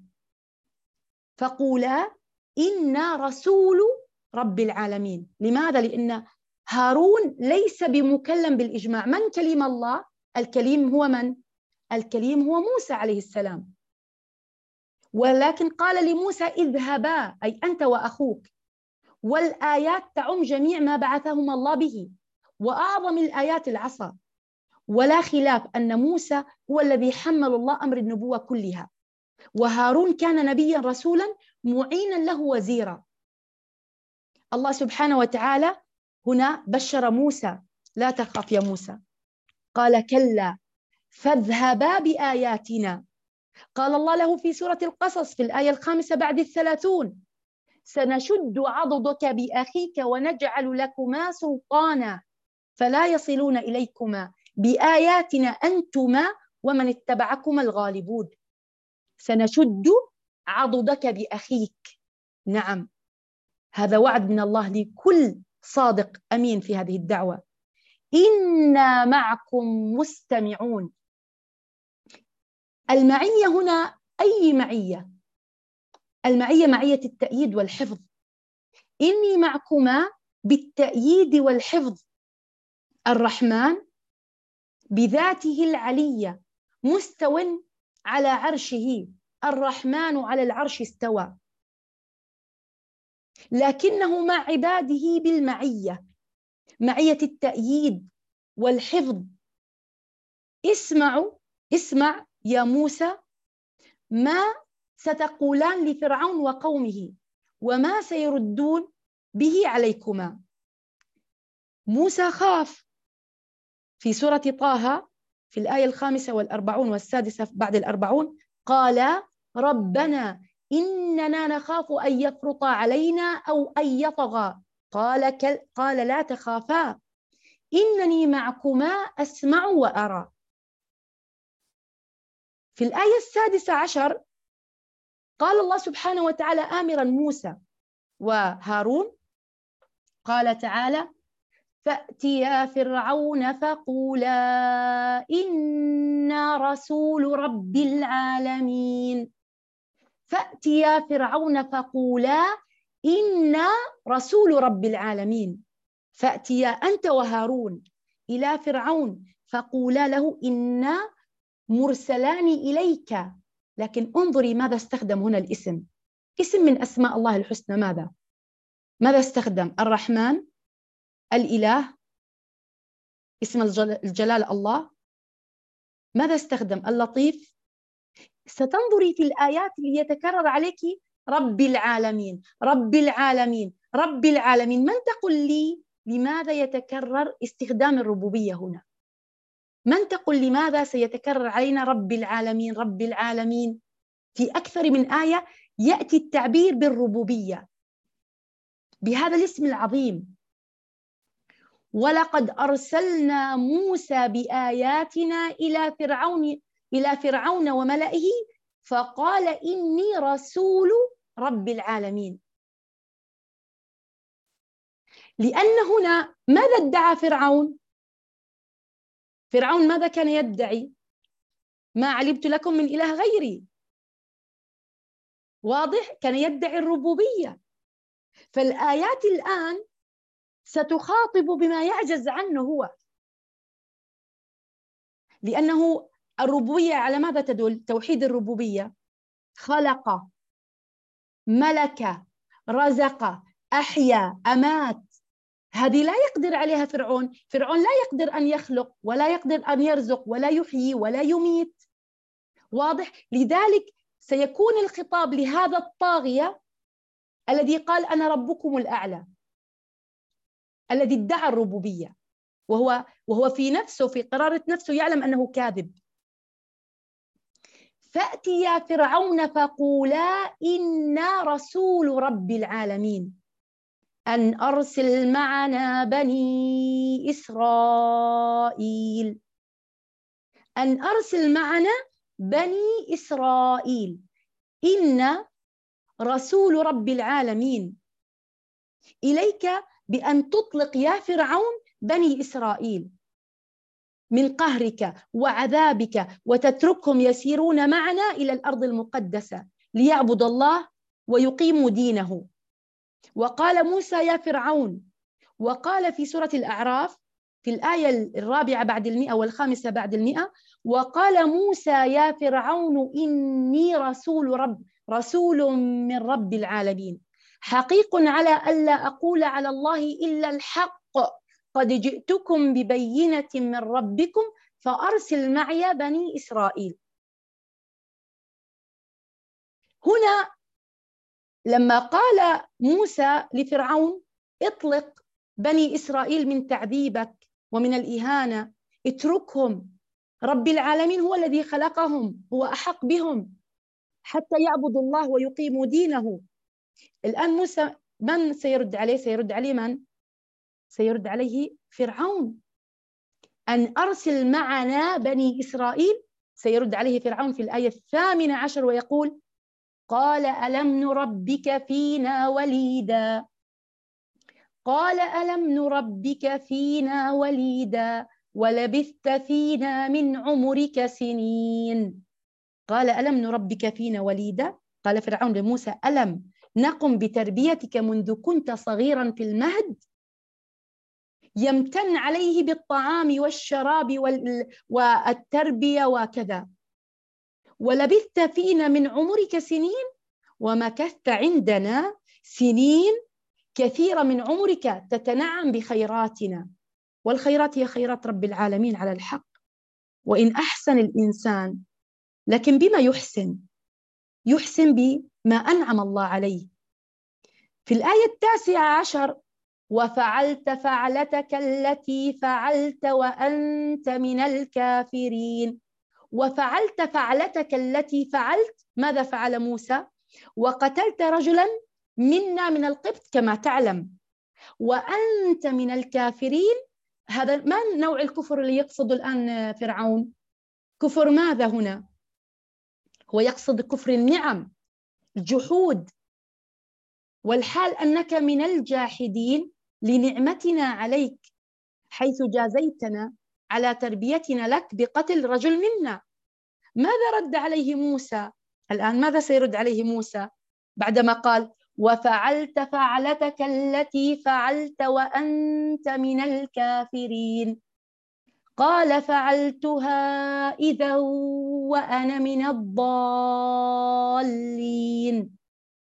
فقولا إنا رسول رب العالمين. لماذا؟ لأن هارون ليس بمكلم بالإجماع. من كلم الله؟ الكليم هو من؟ الكليم هو موسى عليه السلام. ولكن قال لموسى اذهبا، أي أنت وأخوك، والآيات تعم جميع ما بعثهما الله به، وأعظم الآيات العصا. ولا خلاف أن موسى هو الذي حمل الله أمر النبوة كلها، وهارون كان نبيا رسولا معينا له وزيرا. الله سبحانه وتعالى هنا بشر موسى لا تخف يا موسى، قال كلا فاذهبا بآياتنا. قال الله له في سورة القصص في الآية الخامسة بعد الثلاثون سنشد عضدك بأخيك ونجعل لكما سلطانا فلا يصلون إليكما بآياتنا أنتما ومن اتبعكما الغالبون. سنشد عضدك بأخيك. نعم، هذا وعد من الله لكل صادق أمين في هذه الدعوة. إنا معكم مستمعون. المعية هنا أي معية؟ المعية معية التأييد والحفظ. إني معكما بالتأييد والحفظ. الرحمن بذاته العلية مستو على عرشه، الرحمن على العرش استوى، لكنه مع عباده بالمعية، معية التأييد والحفظ. اسمعوا، اسمع يا موسى ما ستقولان لفرعون وقومه وما سيردون به عليكما. موسى خاف. في سورة طه في الآية الخامسة والأربعون والسادسة بعد الأربعون قال ربنا إننا نخاف أن يفرط علينا أو أن يطغى. قال, قال لا تخافا إنني معكما أسمع وأرى. في الآية السادسة عشر قال الله سبحانه وتعالى آمرا موسى وهارون، قال تعالى فأتيا فرعون فقولا إنا رسول رب العالمين. فأتيا فرعون فقولا إنا رسول رب العالمين. فأتيا أنت وهارون إلى فرعون فقولا له إنا مرسلان إليك. لكن انظري ماذا استخدم هنا الاسم، اسم من أسماء الله الحسنى. ماذا ماذا استخدم؟ الرحمن، الإله، اسم الجلال الله. ماذا استخدم؟ اللطيف. ستنظري في الآيات اللي يتكرر عليك رب العالمين رب العالمين رب العالمين. من تقول لي لماذا يتكرر استخدام الربوبية هنا؟ من تقول لماذا سيتكرر علينا رب العالمين رب العالمين؟ في أكثر من آية يأتي التعبير بالربوبية بهذا الاسم العظيم. ولقد أرسلنا موسى بآياتنا إلى فرعون إلى فرعون وملئه فقال إني رسول رب العالمين. لأن هنا ماذا ادعى فرعون؟ فرعون ماذا كان يدعي؟ ما علمت لكم من إله غيري. واضح؟ كان يدعي الربوبية. فالآيات الآن ستخاطب بما يعجز عنه هو، لأنه الربوبية على ماذا تدل؟ توحيد الربوبية خلق، ملك، رزق، أحيا، أمات. هذه لا يقدر عليها فرعون. فرعون لا يقدر أن يخلق ولا يقدر أن يرزق ولا يحيي ولا يميت. واضح؟ لذلك سيكون الخطاب لهذا الطاغية الذي قال أنا ربكم الأعلى، الذي ادعى الربوبية، وهو وهو في نفسه في قرارة نفسه يعلم أنه كاذب. فأتيا فرعون فقولا إنا رسول رب العالمين أن أرسل معنا بني إسرائيل. أن أرسل معنا بني إسرائيل، إن رسول رب العالمين إليك بأن تطلق يا فرعون بني إسرائيل من قهرك وعذابك، وتتركهم يسيرون معنا إلى الأرض المقدسة ليعبدوا الله ويقيموا دينه. وقال موسى يا فرعون، وقال في سورة الأعراف في الآية الرابعة بعد المئة والخامسة بعد المئة، وقال موسى يا فرعون إني رسول رب رسول من رب العالمين، حقيق على ألا أقول على الله إلا الحق، قد جئتكم ببينة من ربكم فأرسل معي بني إسرائيل. هنا لما قال موسى لفرعون اطلق بني إسرائيل من تعذيبك ومن الإهانة، اتركهم، رب العالمين هو الذي خلقهم، هو أحق بهم حتى يعبدوا الله ويقيموا دينه. الآن موسى من سيرد عليه؟ سيرد عليه من؟ سيرد عليه فرعون. أن أرسل معنا بني إسرائيل، سيرد عليه فرعون في الآية الثامنة عشر ويقول قال ألم نربك فينا وليدا قال ألم نربك فينا وليدا ولبثت فينا من عمرك سنين. قال ألم نربك فينا وليدا، قال فرعون لموسى ألم نقم بتربيتك منذ كنت صغيرا في المهد؟ يمتن عليه بالطعام والشراب والتربية وكذا. ولبثت فينا من عمرك سنين، ومكثت عندنا سنين كثيرة من عمرك تتنعم بخيراتنا، والخيرات هي خيرات رب العالمين على الحق. وإن أحسن الإنسان، لكن بما يحسن؟ يحسن بما أنعم الله عليه. في الآية التاسعة عشر وفعلت فعلتك التي فعلت وأنت من الكافرين. وفعلت فعلتك التي فعلت، ماذا فعل موسى؟ وقتلت رجلا منا من القبط كما تعلم، وأنت من الكافرين. هذا ما نوع الكفر اللي يقصد الآن فرعون؟ كفر ماذا هنا؟ هو يقصد كفر النعم، الجحود، والحال أنك من الجاحدين لنعمتنا عليك، حيث جازيتنا على تربيتنا لك بقتل رجل منا. ماذا رد عليه موسى؟ الآن ماذا سيرد عليه موسى بعدما قال وفعلت فعلتك التي فعلت وأنت من الكافرين؟ قال فعلتها إذا وأنا من الضالين.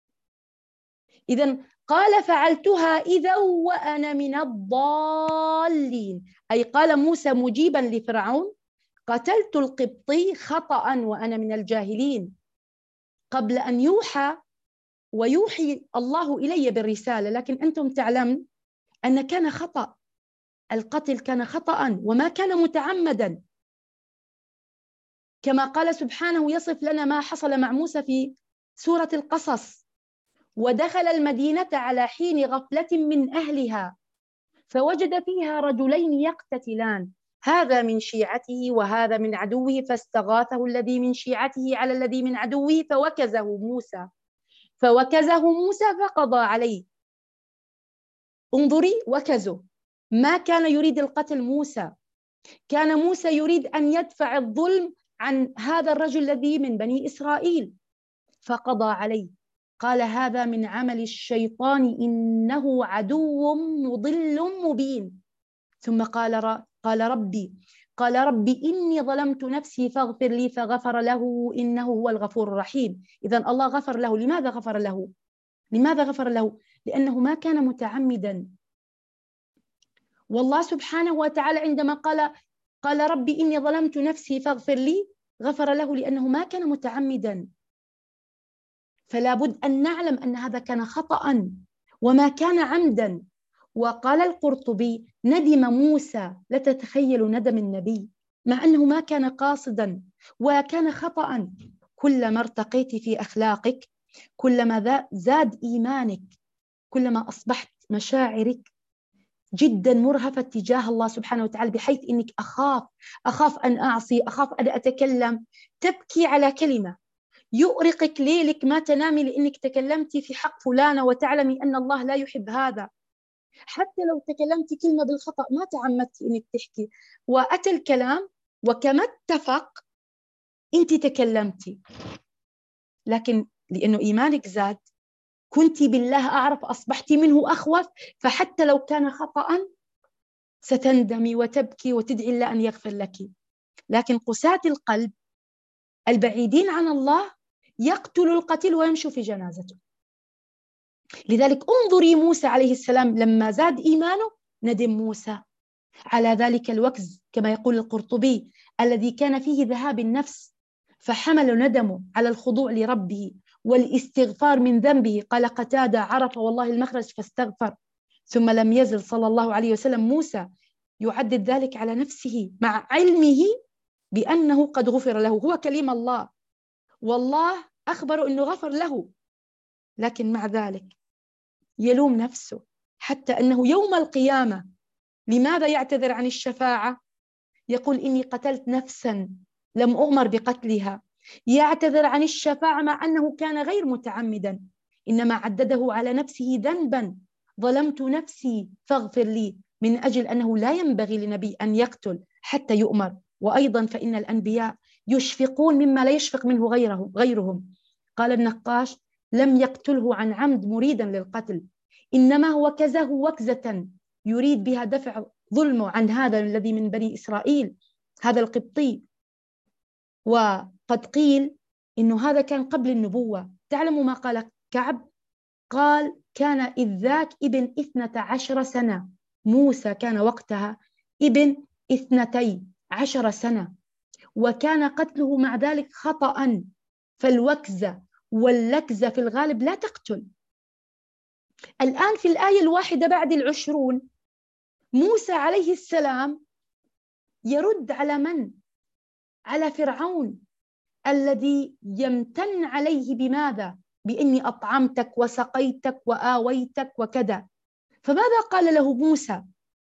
إذن قال فعلتها إذا وأنا من الضالين، أي قال موسى مجيبا لفرعون قتلت القبطي خطأ وأنا من الجاهلين، قبل أن يوحى ويوحي الله إلي بالرسالة، لكن أنتم تعلمون أن كان خطأ، القتل كان خطأ وما كان متعمدا، كما قال سبحانه يصف لنا ما حصل مع موسى في سورة القصص. ودخل المدينة على حين غفلة من أهلها فوجد فيها رجلين يقتتلان، هذا من شيعته وهذا من عدوه، فاستغاثه الذي من شيعته على الذي من عدوه فوكزه موسى فوكزه موسى فقضى عليه. انظري، وكزه، ما كان يريد القتل موسى، كان موسى يريد أن يدفع الظلم عن هذا الرجل الذي من بني إسرائيل، فقضى عليه. قال هذا من عمل الشيطان إنه عدو مضل مبين. ثم قال قال ربي قال ربي إني ظلمت نفسي فاغفر لي، فغفر له إنه هو الغفور الرحيم. إذن الله غفر له. لماذا غفر له؟ لماذا غفر له؟ لأنه ما كان متعمدا. والله سبحانه وتعالى عندما قال قال ربي إني ظلمت نفسي فاغفر لي، غفر له لأنه ما كان متعمدا. فلا بد أن نعلم أن هذا كان خطأ وما كان عمدا. وقال القرطبي ندم موسى، لا تتخيلوا ندم النبي، مع أنه ما كان قاصدا وكان خطأ. كلما ارتقيت في أخلاقك، كلما زاد إيمانك، كلما أصبحت مشاعرك جدا مرهفة تجاه الله سبحانه وتعالى، بحيث إنك أخاف أخاف أن أعصي، أخاف أن أتكلم. تبكي على كلمة، يؤرقك ليلك ما تنامي لأنك تكلمتي في حق فلانة وتعلمي أن الله لا يحب هذا. حتى لو تكلمتي كلمة بالخطأ ما تعمدتي إنك تحكي، وأتى الكلام وكما اتفق أنت تكلمتي، لكن لأنه إيمانك زاد، كنت بالله أعرف، أصبحتي منه أخوف، فحتى لو كان خطأ ستندمي وتبكي وتدعي الله أن يغفر لك. لكن قساة القلب البعيدين عن الله يقتل القتيل ويمشوا في جنازته. لذلك انظري موسى عليه السلام لما زاد إيمانه ندم موسى على ذلك الوكز، كما يقول القرطبي، الذي كان فيه ذهاب النفس، فحمل ندمه على الخضوع لربه والاستغفار من ذنبه. قال قتادة: عرف والله المخرج فاستغفر. ثم لم يزل صلى الله عليه وسلم موسى يعدد ذلك على نفسه مع علمه بأنه قد غفر له، هو كليم الله والله أخبر أنه غفر له، لكن مع ذلك يلوم نفسه، حتى أنه يوم القيامة لماذا يعتذر عن الشفاعة؟ يقول: إني قتلت نفسا لم أؤمر بقتلها. يعتذر عن الشفاعة مع أنه كان غير متعمدا، إنما عدده على نفسه ذنبا: ظلمت نفسي فاغفر لي، من أجل أنه لا ينبغي لنبي أن يقتل حتى يؤمر. وأيضا فإن الأنبياء يشفقون مما لا يشفق منه غيره غيرهم. قال النقاش: لم يقتله عن عمد مريدا للقتل، إنما هو كزه وكزة يريد بها دفع ظلمه عن هذا الذي من بني إسرائيل، هذا القبطي. وقد قيل إنه هذا كان قبل النبوة. تعلموا ما قال كعب؟ قال: كان إذ ذاك ابن إثنة عشر سنة. موسى كان وقتها ابن إثنتي عشر سنة، وكان قتله مع ذلك خطأ، فالوكزة واللكزة في الغالب لا تقتل. الآن في الآية الواحدة بعد العشرون موسى عليه السلام يرد على من؟ على فرعون الذي يمتن عليه بماذا؟ بإني أطعمتك وسقيتك وآويتك وكذا. فماذا قال له موسى؟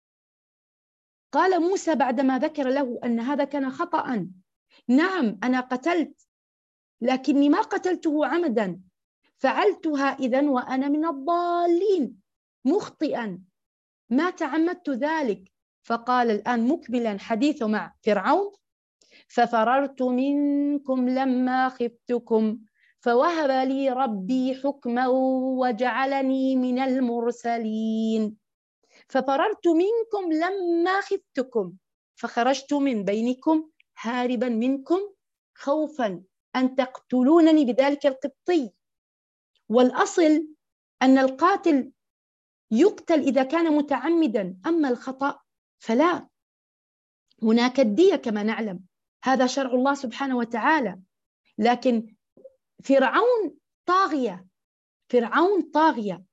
قال موسى بعدما ذكر له أن هذا كان خطأ: نعم أنا قتلت، لكني ما قتلته عمدا، فعلتها إذن وأنا من الضالين مخطئا، ما تعمدت ذلك. فقال الآن مكملا حديثه مع فرعون: ففررت منكم لما خفتكم فوهب لي ربي حكما وجعلني من المرسلين. ففررت منكم لما خفتكم، فخرجت من بينكم هاربا منكم خوفا أن تقتلونني بذلك القبطي. والأصل أن القاتل يقتل إذا كان متعمدا، أما الخطأ فلا. هناك الدية كما نعلم، هذا شرع الله سبحانه وتعالى. لكن فرعون طاغية، فرعون طاغية.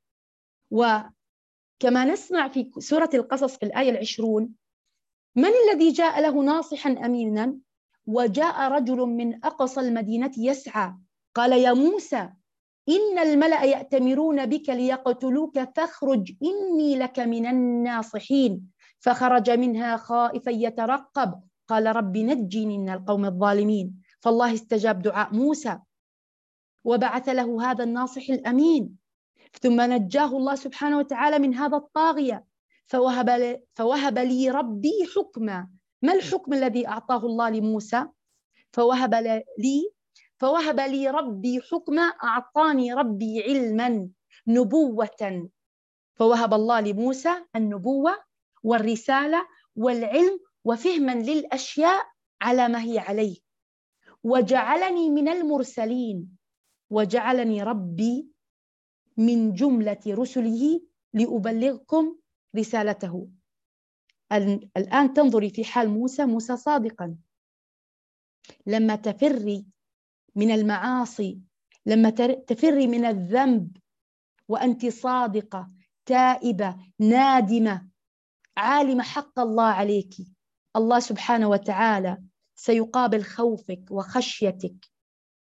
وكما نسمع في سورة القصص في الآية العشرون: من الذي جاء له ناصحا أمينا وجاء رجل من أقصى المدينة يسعى قال يا موسى إن الملأ يأتمرون بك ليقتلوك فاخرج إني لك من الناصحين. فخرج منها خائفا يترقب قال رب نجني من القوم الظالمين. فالله استجاب دعاء موسى وبعث له هذا الناصح الأمين، ثم نجاه الله سبحانه وتعالى من هذا الطاغية. فوهب لي, فوهب لي ربي حكما. ما الحكم الذي أعطاه الله لموسى؟ فوهب لي فوهب لي ربي حكما، أعطاني ربي علما نبوة. فوهب الله لموسى النبوة والرسالة والعلم وفهما للأشياء على ما هي عليه، وجعلني من المرسلين، وجعلني ربي من جملة رسله لأبلغكم رسالته. الآن تنظري في حال موسى، موسى صادقا لما تفري من المعاصي، لما تفري من الذنب وأنت صادقة تائبة نادمة عالمة حق الله عليك، الله سبحانه وتعالى سيقابل خوفك وخشيتك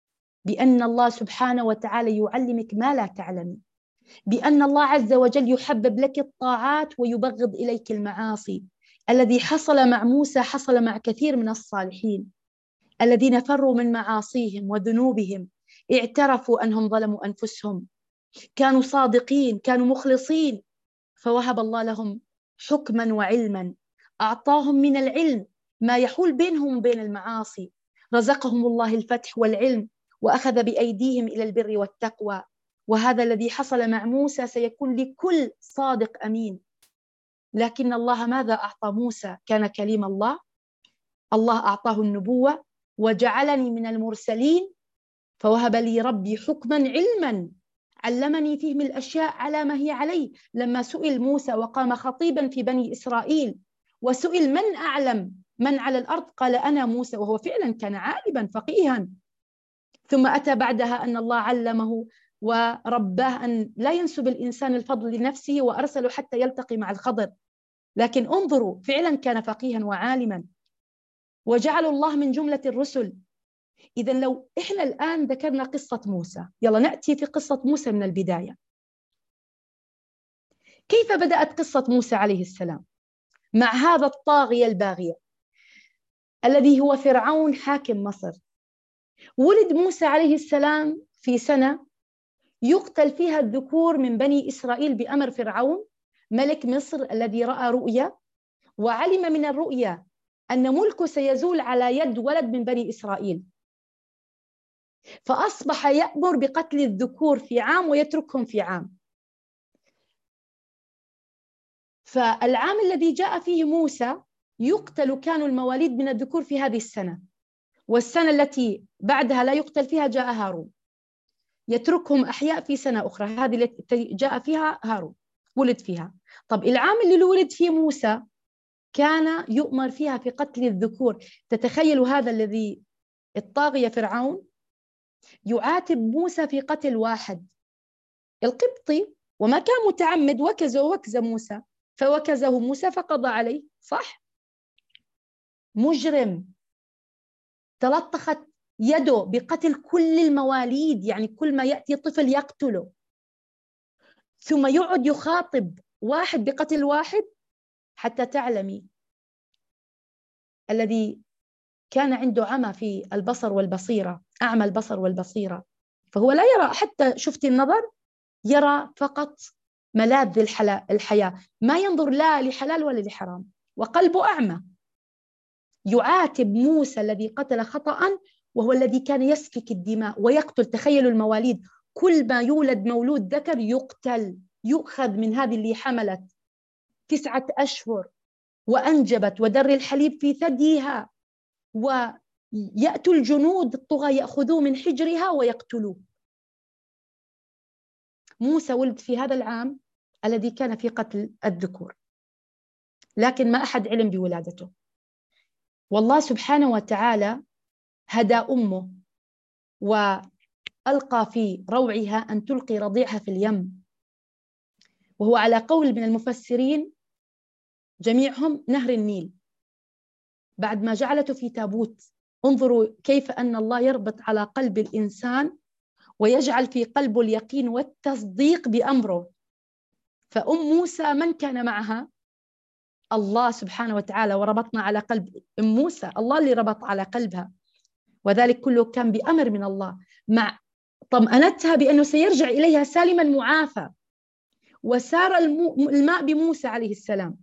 بأن الله سبحانه وتعالى يعلمك ما لا تعلمي، بأن الله عز وجل يحبب لك الطاعات ويبغض إليك المعاصي. الذي حصل مع موسى حصل مع كثير من الصالحين الذين فروا من معاصيهم وذنوبهم، اعترفوا أنهم ظلموا أنفسهم، كانوا صادقين، كانوا مخلصين، فوهب الله لهم حكما وعلما، أعطاهم من العلم ما يحول بينهم وبين المعاصي، رزقهم الله الفتح والعلم، وأخذ بأيديهم إلى البر والتقوى. وهذا الذي حصل مع موسى سيكون لكل صادق أمين. لكن الله ماذا أعطى موسى؟ كان كليم الله، الله أعطاه النبوة وجعلني من المرسلين، فوهب لي ربي حكما علما، علمني فيه من الأشياء على ما هي عليه. لما سئل موسى وقام خطيبا في بني إسرائيل وسئل من أعلم من على الأرض، قال أنا موسى، وهو فعلا كان عالما فقيها. ثم أتى بعدها أن الله علمه ورباه أن لا ينسب الإنسان الفضل لنفسه، وأرسله حتى يلتقي مع الخضر. لكن انظروا، فعلا كان فقيها وعالما، وجعل الله من جملة الرسل. إذا لو إحنا الآن ذكرنا قصة موسى، يلا نأتي في قصة موسى من البداية. كيف بدأت قصة موسى عليه السلام مع هذا الطاغية الباغية الذي هو فرعون حاكم مصر؟ ولد موسى عليه السلام في سنة يقتل فيها الذكور من بني إسرائيل بأمر فرعون ملك مصر، الذي رأى رؤيا وعلم من الرؤيا أن ملكه سيزول على يد ولد من بني إسرائيل، فأصبح يأمر بقتل الذكور في عام ويتركهم في عام. فالعام الذي جاء فيه موسى يقتل كانوا المواليد من الذكور في هذه السنة، والسنة التي بعدها لا يقتل فيها جاء هارون، يتركهم أحياء في سنة أخرى، هذه التي جاء فيها هارون ولد فيها. طب العام اللي ولد فيه موسى كان يؤمر فيها في قتل الذكور. تتخيلوا هذا الذي الطاغية فرعون يعاتب موسى في قتل واحد القبطي، وما كان متعمد، وكزه وكز موسى، فوكزه موسى فقضى عليه، صح؟ مجرم تلطخت يده بقتل كل المواليد، يعني كل ما يأتي طفل يقتله، ثم يقعد يخاطب واحد بقتل واحد. حتى تعلمي الذي كان عنده عمى في البصر والبصيرة، أعمى البصر والبصيرة، فهو لا يرى، حتى شفتي النظر يرى فقط ملاذ الحياة، ما ينظر لا لحلال ولا لحرام، وقلبه أعمى. يعاتب موسى الذي قتل خطأ، وهو الذي كان يسفك الدماء ويقتل. تخيلوا المواليد، كل ما يولد مولود ذكر يقتل، يؤخذ من هذه اللي حملت تسعة أشهر وأنجبت ودر الحليب في ثديها، ويأتوا الجنود الطغى يأخذوه من حجرها ويقتلوه. موسى ولد في هذا العام الذي كان في قتل الذكور، لكن ما أحد علم بولادته. والله سبحانه وتعالى هدى أمه وألقى في روعها أن تلقي رضيعها في اليم، وهو على قول من المفسرين جميعهم نهر النيل، بعد ما جعلته في تابوت. انظروا كيف أن الله يربط على قلب الإنسان ويجعل في قلبه اليقين والتصديق بأمره. فأم موسى من كان معها؟ الله سبحانه وتعالى، وربطنا على قلب أم موسى، الله اللي ربط على قلبها، وذلك كله كان بأمر من الله، مع طمأنتها بأنه سيرجع إليها سالما معافى. وسار الماء بموسى عليه السلام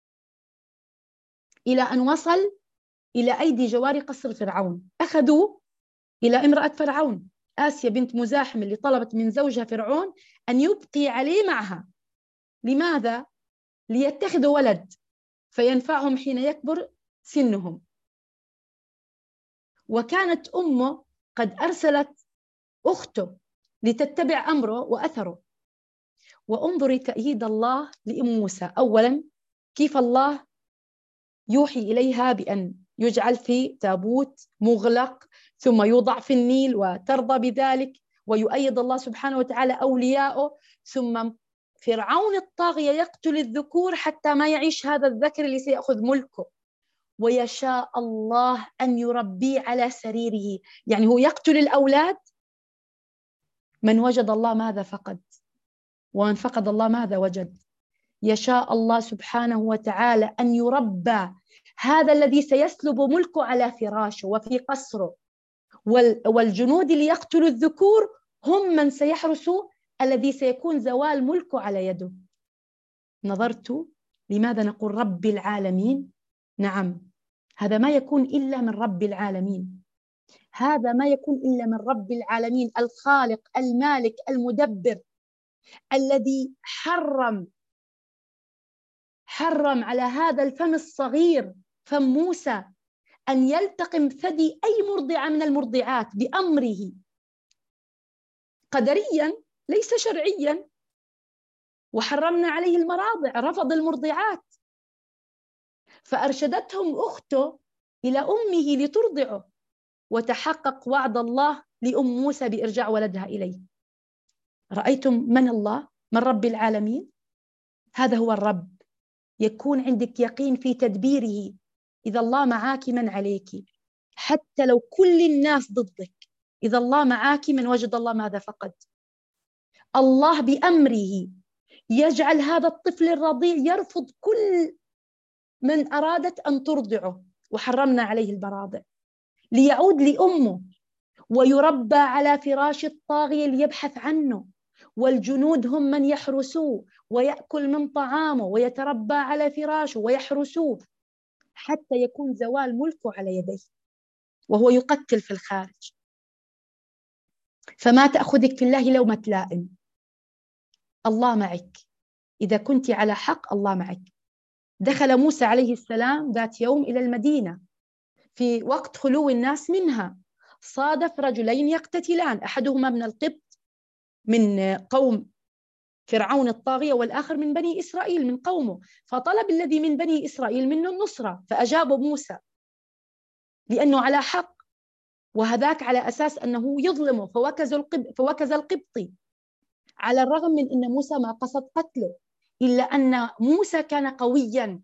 إلى أن وصل إلى أيدي جوار قصر فرعون، أخذوه إلى امرأة فرعون آسيا بنت مزاحم، اللي طلبت من زوجها فرعون أن يبقي عليه معها. لماذا؟ ليتخذوا ولد فينفعهم حين يكبر سنهم. وكانت أمه قد أرسلت أخته لتتبع أمره وأثره. وانظري تأييد الله لأم موسى. أولا كيف الله يوحي إليها بأن يجعل في تابوت مغلق ثم يوضع في النيل وترضى بذلك، ويؤيد الله سبحانه وتعالى أولياءه، ثم فرعون الطاغية يقتل الذكور حتى ما يعيش هذا الذكر اللي سيأخذ ملكه، ويشاء الله أن يربيه على سريره. يعني هو يقتل الأولاد من وجد الله ماذا فقد، ومن فقد الله ماذا وجد. يشاء الله سبحانه وتعالى أن يربى هذا الذي سيسلب ملكه على فراشه وفي قصره، والجنود اللي يقتلوا الذكور هم من سيحرسوا الذي سيكون زوال ملكه على يده. نظرت لماذا نقول رب العالمين؟ نعم، هذا ما يكون إلا من رب العالمين، هذا ما يكون إلا من رب العالمين، الخالق المالك المدبر، الذي حرم حرم على هذا الفم الصغير فم موسى أن يلتقم ثدي أي مرضعة من المرضعات بأمره، قدريا ليس شرعيا. وحرمنا عليه المراضع، رفض المرضعات، فأرشدتهم أخته إلى أمه لترضعه، وتحقق وعد الله لأم موسى بإرجاع ولدها إليه. رأيتم من الله؟ من رب العالمين؟ هذا هو الرب. يكون عندك يقين في تدبيره. إذا الله معاك من عليك، حتى لو كل الناس ضدك، إذا الله معاك من وجد الله ماذا فقد. الله بأمره يجعل هذا الطفل الرضيع يرفض كل من أرادت أن ترضعه، وحرمنا عليه البراضع ليعود لأمه ويربى على فراش الطاغية اللي يبحث عنه، والجنود هم من يحرسوه ويأكل من طعامه ويتربى على فراشه ويحرسوه حتى يكون زوال ملكه على يديه وهو يقتل في الخارج. فما تأخذك في الله لومة لائم، الله معك. إذا كنت على حق الله معك. دخل موسى عليه السلام ذات يوم إلى المدينة في وقت خلو الناس منها، صادف رجلين يقتتلان، أحدهما من القبط من قوم فرعون الطاغية، والآخر من بني إسرائيل من قومه، فطلب الذي من بني إسرائيل منه النصرة، فأجابه موسى لأنه على حق، وهذاك على أساس أنه يظلمه، فوكز القب... فوكز القبطي، على الرغم من أن موسى ما قصد قتله، إلا أن موسى كان قويا.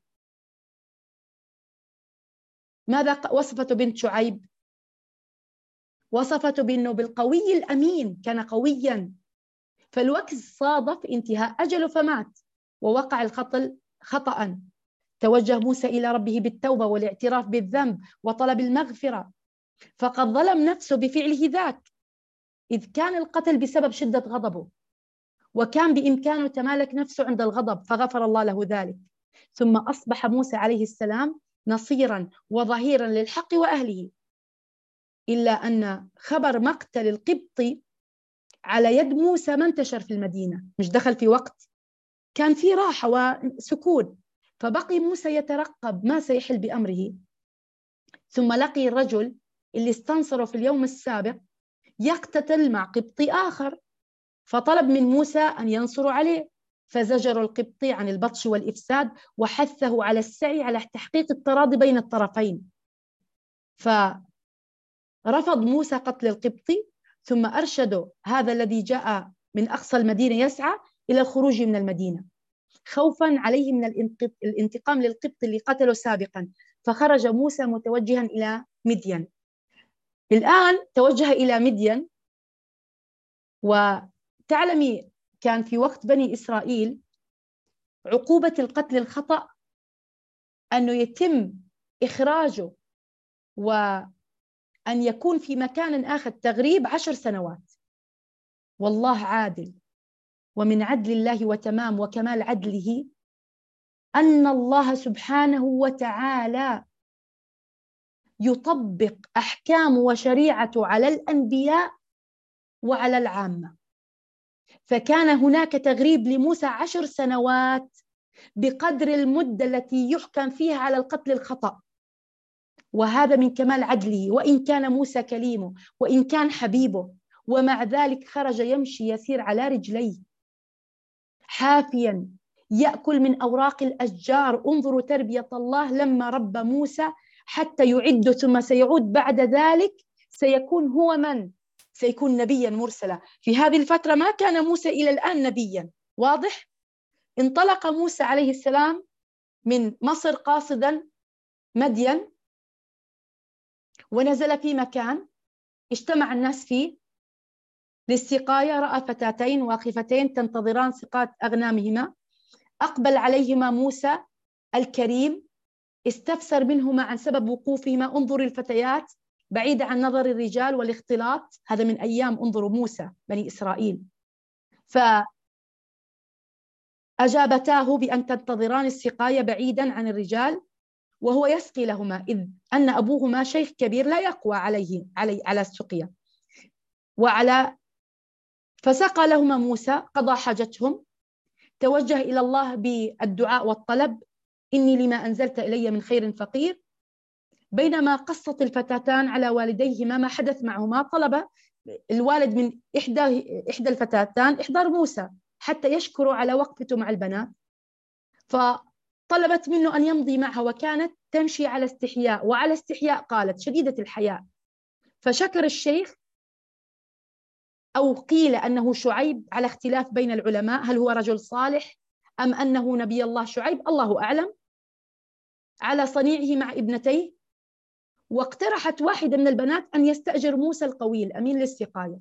ماذا وصفته بنت شعيب؟ وصفته بأنه بالقوي الأمين، كان قويا. فالوكز صادف انتهاء أجله فمات، ووقع القتل خطأ. توجه موسى إلى ربه بالتوبة والاعتراف بالذنب وطلب المغفرة، فقد ظلم نفسه بفعله ذاك، إذ كان القتل بسبب شدة غضبه، وكان بإمكانه تمالك نفسه عند الغضب، فغفر الله له ذلك. ثم أصبح موسى عليه السلام نصيرا وظهيرا للحق وأهله. إلا أن خبر مقتل القبطي على يد موسى ما انتشر في المدينة، مش دخل في وقت كان في راحة وسكون، فبقي موسى يترقب ما سيحل بأمره. ثم لقي الرجل اللي استنصره في اليوم السابق يقتتل مع قبطي آخر، فطلب من موسى أن ينصروا عليه، فزجر القبطي عن البطش والإفساد وحثه على السعي على تحقيق التراضي بين الطرفين. فرفض موسى قتل القبطي، ثم أرشده هذا الذي جاء من أقصى المدينة يسعى إلى الخروج من المدينة، خوفا عليه من الانتقام للقبط اللي قتله سابقا. فخرج موسى متوجها إلى مدين. الآن توجه إلى مدين، وتعلمي كان في وقت بني إسرائيل عقوبة القتل الخطأ أنه يتم إخراجه وأن يكون في مكان آخر تغريب عشر سنوات. والله عادل، ومن عدل الله وتمام وكمال عدله أن الله سبحانه وتعالى يطبق أحكام وشريعته على الأنبياء وعلى العامة. فكان هناك تغريب لموسى عشر سنوات بقدر المدة التي يحكم فيها على القتل الخطأ، وهذا من كمال عدله، وإن كان موسى كليمه وإن كان حبيبه، ومع ذلك خرج يمشي يسير على رجليه حافيا يأكل من أوراق الأشجار. انظروا تربية الله لما ربى موسى حتى يعد، ثم سيعود بعد ذلك سيكون هو من سيكون نبيا مرسلا. في هذه الفترة ما كان موسى إلى الآن نبيا، واضح؟ انطلق موسى عليه السلام من مصر قاصدا مدين، ونزل في مكان اجتمع الناس فيه للسقاية رأى فتاتين واقفتين تنتظران سقاة أغنامهما، أقبل عليهما موسى الكريم استفسر منهما عن سبب وقوفهما. انظر الفتيات بعيدة عن نظر الرجال والاختلاط، هذا من أيام انظروا موسى بني إسرائيل. فأجابتاه بأن تنتظران السقاية بعيدا عن الرجال وهو يسقي لهما، إذ أن أبوهما شيخ كبير لا يقوى عليه علي على السقيا وعلى. فسقى لهما موسى، قضى حاجتهم، توجه إلى الله بالدعاء والطلب، إني لما أنزلت إلي من خير فقير. بينما قصت الفتاتان على والديهما ما حدث معهما، طلب الوالد من إحدى إحدى الفتاتان إحضار موسى حتى يشكروا على وقفته مع البنات، فطلبت منه أن يمضي معها، وكانت تمشي على استحياء، وعلى استحياء قالت شديدة الحياء. فشكر الشيخ، أو قيل أنه شعيب على اختلاف بين العلماء، هل هو رجل صالح أم أنه نبي الله شعيب، الله أعلم، على صنيعه مع ابنتيه. واقترحت واحدة من البنات أن يستأجر موسى القوي الأمين للسقاية.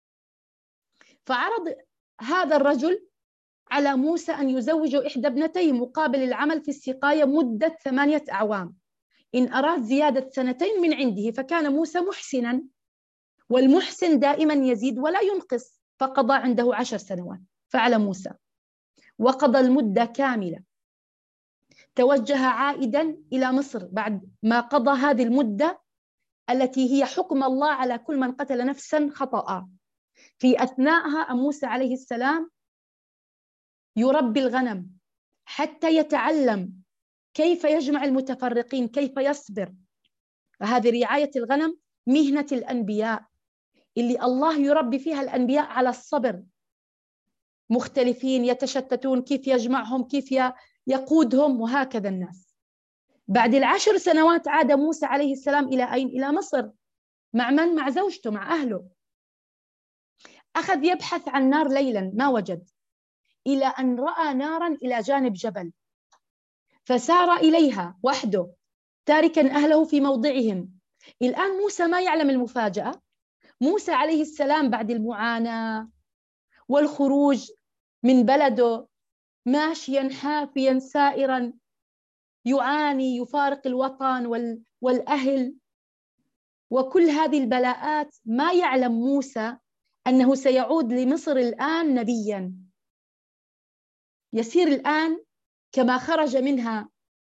فعرض هذا الرجل على موسى أن يزوج إحدى ابنتيه مقابل العمل في السقاية مدة ثمانية أعوام، إن أراد زيادة سنتين من عنده. فكان موسى محسنا، والمحسن دائما يزيد ولا ينقص، فقضى عنده عشر سنوات. فعل موسى وقضى المدة كاملة، توجه عائدا إلى مصر بعد ما قضى هذه المدة التي هي حكم الله على كل من قتل نفسا خطأ. في أثناءها موسى عليه السلام يربي الغنم حتى يتعلم كيف يجمع المتفرقين، كيف يصبر. فهذه رعاية الغنم مهنة الأنبياء اللي الله يربي فيها الأنبياء على الصبر، مختلفين يتشتتون، كيف يجمعهم، كيف يقودهم، وهكذا الناس. بعد العشر سنوات عاد موسى عليه السلام إلى أين؟ إلى مصر. مع من؟ مع زوجته، مع أهله. أخذ يبحث عن نار ليلا ما وجد، إلى أن رأى نارا إلى جانب جبل، فسار إليها وحده تاركا أهله في موضعهم. الآن موسى ما يعلم المفاجأة. موسى عليه السلام بعد المعاناة والخروج من بلده ماشيا حافيا سائرا، يعاني، يفارق الوطن والأهل وكل هذه البلاءات، ما يعلم موسى أنه سيعود لمصر الآن نبيا، يسير الآن كما خرج منها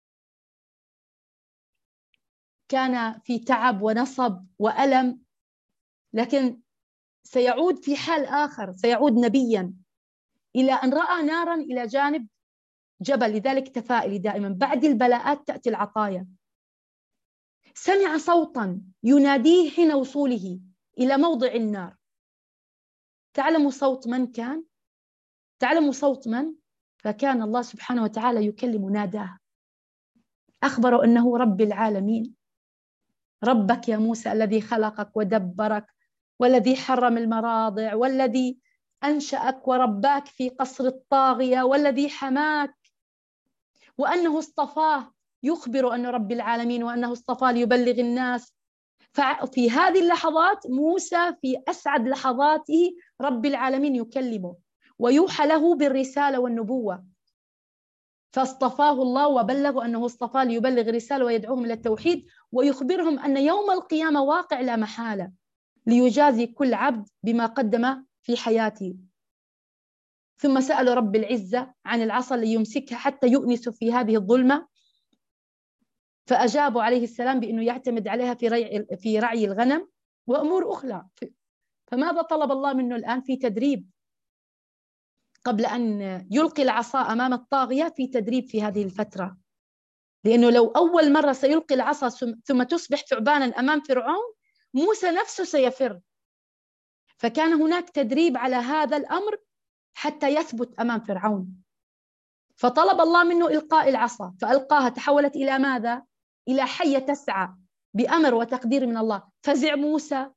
كان في تعب ونصب وألم، لكن سيعود في حال آخر، سيعود نبيا. إلى أن رأى نارا إلى جانب جبل، لذلك تفائلي دائما بعد البلاءات تأتي العطايا. سمع صوتا يناديه حين وصوله إلى موضع النار. تعلموا صوت من كان؟ تعلموا صوت من؟ فكان الله سبحانه وتعالى يكلم، ناداه، أخبره أنه رب العالمين، ربك يا موسى الذي خلقك ودبرك، والذي حرم المراضع، والذي أنشأك ورباك في قصر الطاغية، والذي حماك، وأنه اصطفاه، يخبر أنه رب العالمين وأنه اصطفاه ليبلغ الناس. ففي هذه اللحظات موسى في أسعد لحظاته رب العالمين يكلمه ويوحى له بالرسالة والنبوة، فاصطفاه الله وبلغ أنه اصطفاه ليبلغ رسالة ويدعوهم إلى التوحيد، ويخبرهم أن يوم القيامة واقع لا محالة، ليجازي كل عبد بما قدم في حياته. ثم سأل رب العزة عن العصا ليمسكها حتى يؤنس في هذه الظلمة، فأجابوا عليه السلام بأنه يعتمد عليها في رعي في رعي الغنم وأمور أخرى. فماذا طلب الله منه الآن؟ في تدريب قبل أن يلقي العصا أمام الطاغية، في تدريب في هذه الفترة، لأنه لو أول مرة سيلقي العصا ثم تصبح ثعبانا أمام فرعون، موسى نفسه سيفر. فكان هناك تدريب على هذا الأمر حتى يثبت أمام فرعون. فطلب الله منه إلقاء العصا، فألقاها، تحولت إلى ماذا؟ إلى حية تسعى بأمر وتقدير من الله. فزع موسى،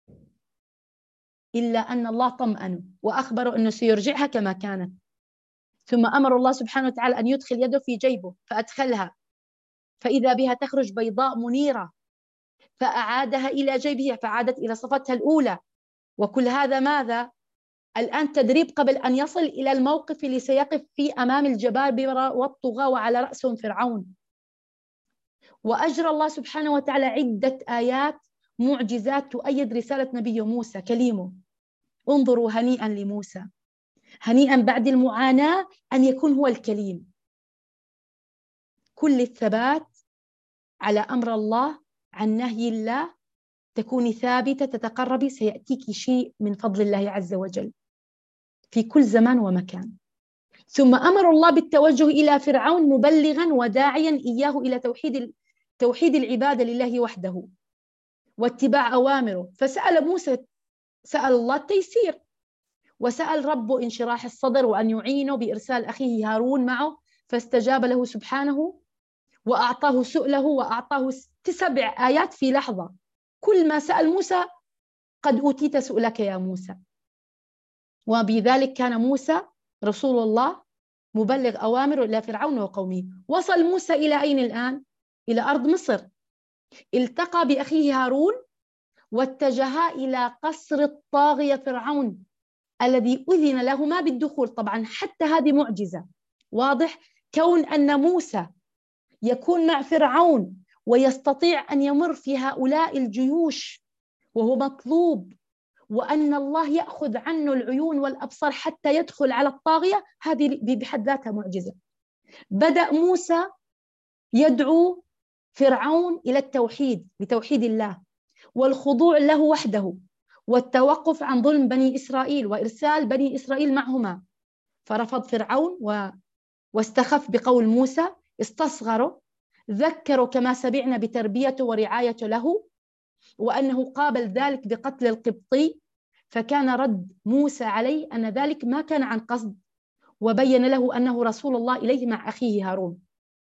إلا أن الله طمأنه وأخبره أنه سيرجعها كما كانت. ثم أمر الله سبحانه وتعالى أن يدخل يده في جيبه، فأدخلها، فإذا بها تخرج بيضاء منيرة، فأعادها إلى جيبه، فعادت إلى صفتها الأولى. وكل هذا ماذا؟ الآن تدريب قبل أن يصل إلى الموقف اللي سيقف فيه أمام الجبابرة والطغاة وعلى رأسهم فرعون. وأجرى الله سبحانه وتعالى عدة آيات معجزات تؤيد رسالة نبي موسى كليمه. انظروا هنيئا لموسى، هنيئا بعد المعاناة أن يكون هو الكليم. كل الثبات على أمر الله عن نهي الله، تكوني ثابتة تتقربي، سيأتيك شيء من فضل الله عز وجل في كل زمان ومكان. ثم أمر الله بالتوجه إلى فرعون مبلغا وداعيا إياه إلى توحيد توحيد العبادة لله وحده واتباع أوامره. فسأل موسى، سأل الله التيسير، وسأل ربه انشراح الصدر وأن يعينه بإرسال أخيه هارون معه، فاستجاب له سبحانه وأعطاه سؤله وأعطاه سبع آيات في لحظة. كل ما سأل موسى قد أوتيت سؤلك يا موسى. وبذلك كان موسى رسول الله مبلغ أوامره إلى فرعون وقومه. وصل موسى إلى أين الآن؟ إلى أرض مصر. التقى بأخيه هارون واتجها إلى قصر الطاغية فرعون الذي أذن لهما بالدخول. طبعا حتى هذه معجزة. واضح كون أن موسى يكون مع فرعون ويستطيع أن يمر في هؤلاء الجيوش وهو مطلوب، وأن الله يأخذ عنه العيون والأبصار حتى يدخل على الطاغية، هذه بحد ذاتها معجزة. بدأ موسى يدعو فرعون إلى التوحيد بتوحيد الله والخضوع له وحده والتوقف عن ظلم بني إسرائيل وإرسال بني إسرائيل معهما. فرفض فرعون و... واستخف بقول موسى، استصغره، ذكروا كما سمعنا بتربيته ورعايته له، وأنه قابل ذلك بقتل القبطي. فكان رد موسى عليه أن ذلك ما كان عن قصد، وبين له أنه رسول الله إليه مع أخيه هارون.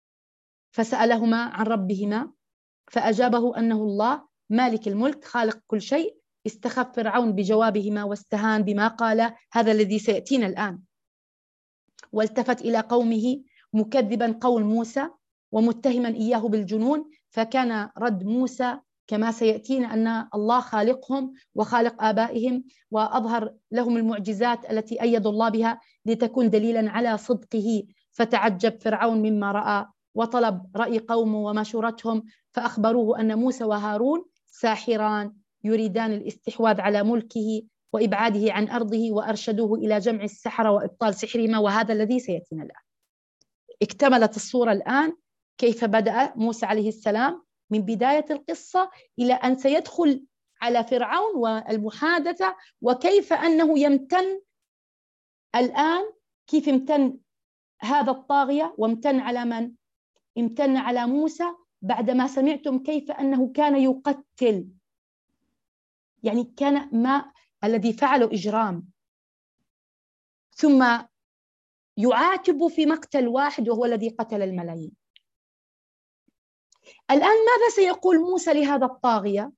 فسألهما عن ربهما فأجابه أنه الله مالك الملك خالق كل شيء. استخف فرعون بجوابهما واستهان بما قال، هذا الذي سيأتينا الآن. والتفت إلى قومه مكذبا قول موسى ومتهما إياه بالجنون. فكان رد موسى كما سيأتينا أن الله خالقهم وخالق آبائهم، وأظهر لهم المعجزات التي أيد الله بها لتكون دليلا على صدقه. فتعجب فرعون مما رأى وطلب رأي قومه ومشورتهم، فأخبروه أن موسى وهارون ساحران يريدان الاستحواذ على ملكه وإبعاده عن أرضه، وأرشدوه إلى جمع السحرة وإبطال سحرهما، وهذا الذي سيأتينا الآن. اكتملت الصورة الآن كيف بدأ موسى عليه السلام من بداية القصة إلى أن سيدخل على فرعون والمحادثة، وكيف أنه يمتن الآن، كيف امتن هذا الطاغية وامتن على من؟ امتن على موسى بعدما سمعتم كيف أنه كان يقتل، يعني كان ما الذي فعله إجرام، ثم يعاتب في مقتل واحد وهو الذي قتل الملايين. الآن ماذا سيقول موسى لهذا الطاغية؟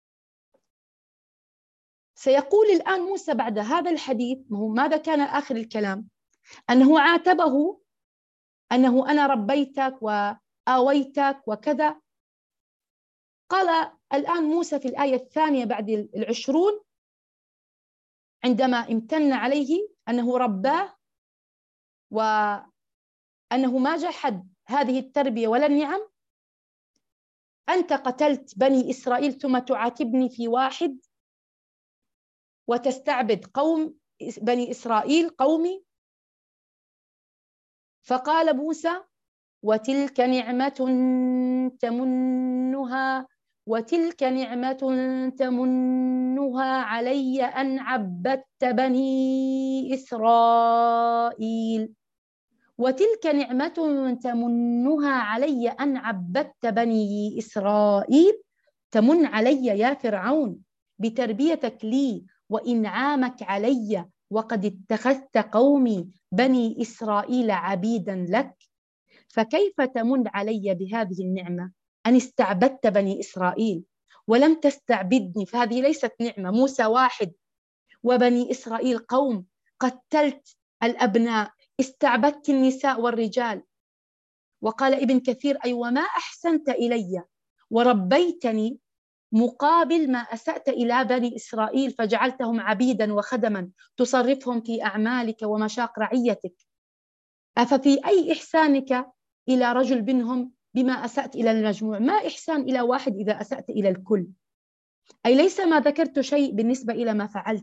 سيقول الآن موسى بعد هذا الحديث، ماذا كان آخر الكلام؟ أنه عاتبه أنه أنا ربيتك وآويتك وكذا. قال الآن موسى في الآية الثانية بعد العشرون عندما امتن عليه أنه رباه وأنه ما جحد هذه التربية ولا النعم: أنت قتلت بني إسرائيل ثم تعاتبني في واحد وتستعبد قوم بني إسرائيل قومي. فقال موسى: وتلك نعمة تمنها وتلك نعمة تمنها علي أن عبدت بني إسرائيل وتلك نعمة تمنها علي أن عبدت بني إسرائيل. تمن علي يا فرعون بتربيتك لي وإنعامك علي، وقد اتخذت قومي بني إسرائيل عبيدا لك، فكيف تمن علي بهذه النعمة أن استعبدت بني إسرائيل ولم تستعبدني؟ فهذه ليست نعمة. موسى واحد وبني إسرائيل قوم، قتلت الأبناء، استعبدت النساء والرجال. وقال ابن كثير: أي وما أحسنت إلي وربيتني مقابل ما أسأت إلى بني إسرائيل فجعلتهم عبيدا وخدما تصرفهم في أعمالك ومشاق رعيتك. أففي أي إحسانك إلى رجل منهم بما أسأت إلى المجموع؟ ما إحسان إلى واحد إذا أسأت إلى الكل؟ أي ليس ما ذكرت شيء بالنسبة إلى ما فعلت.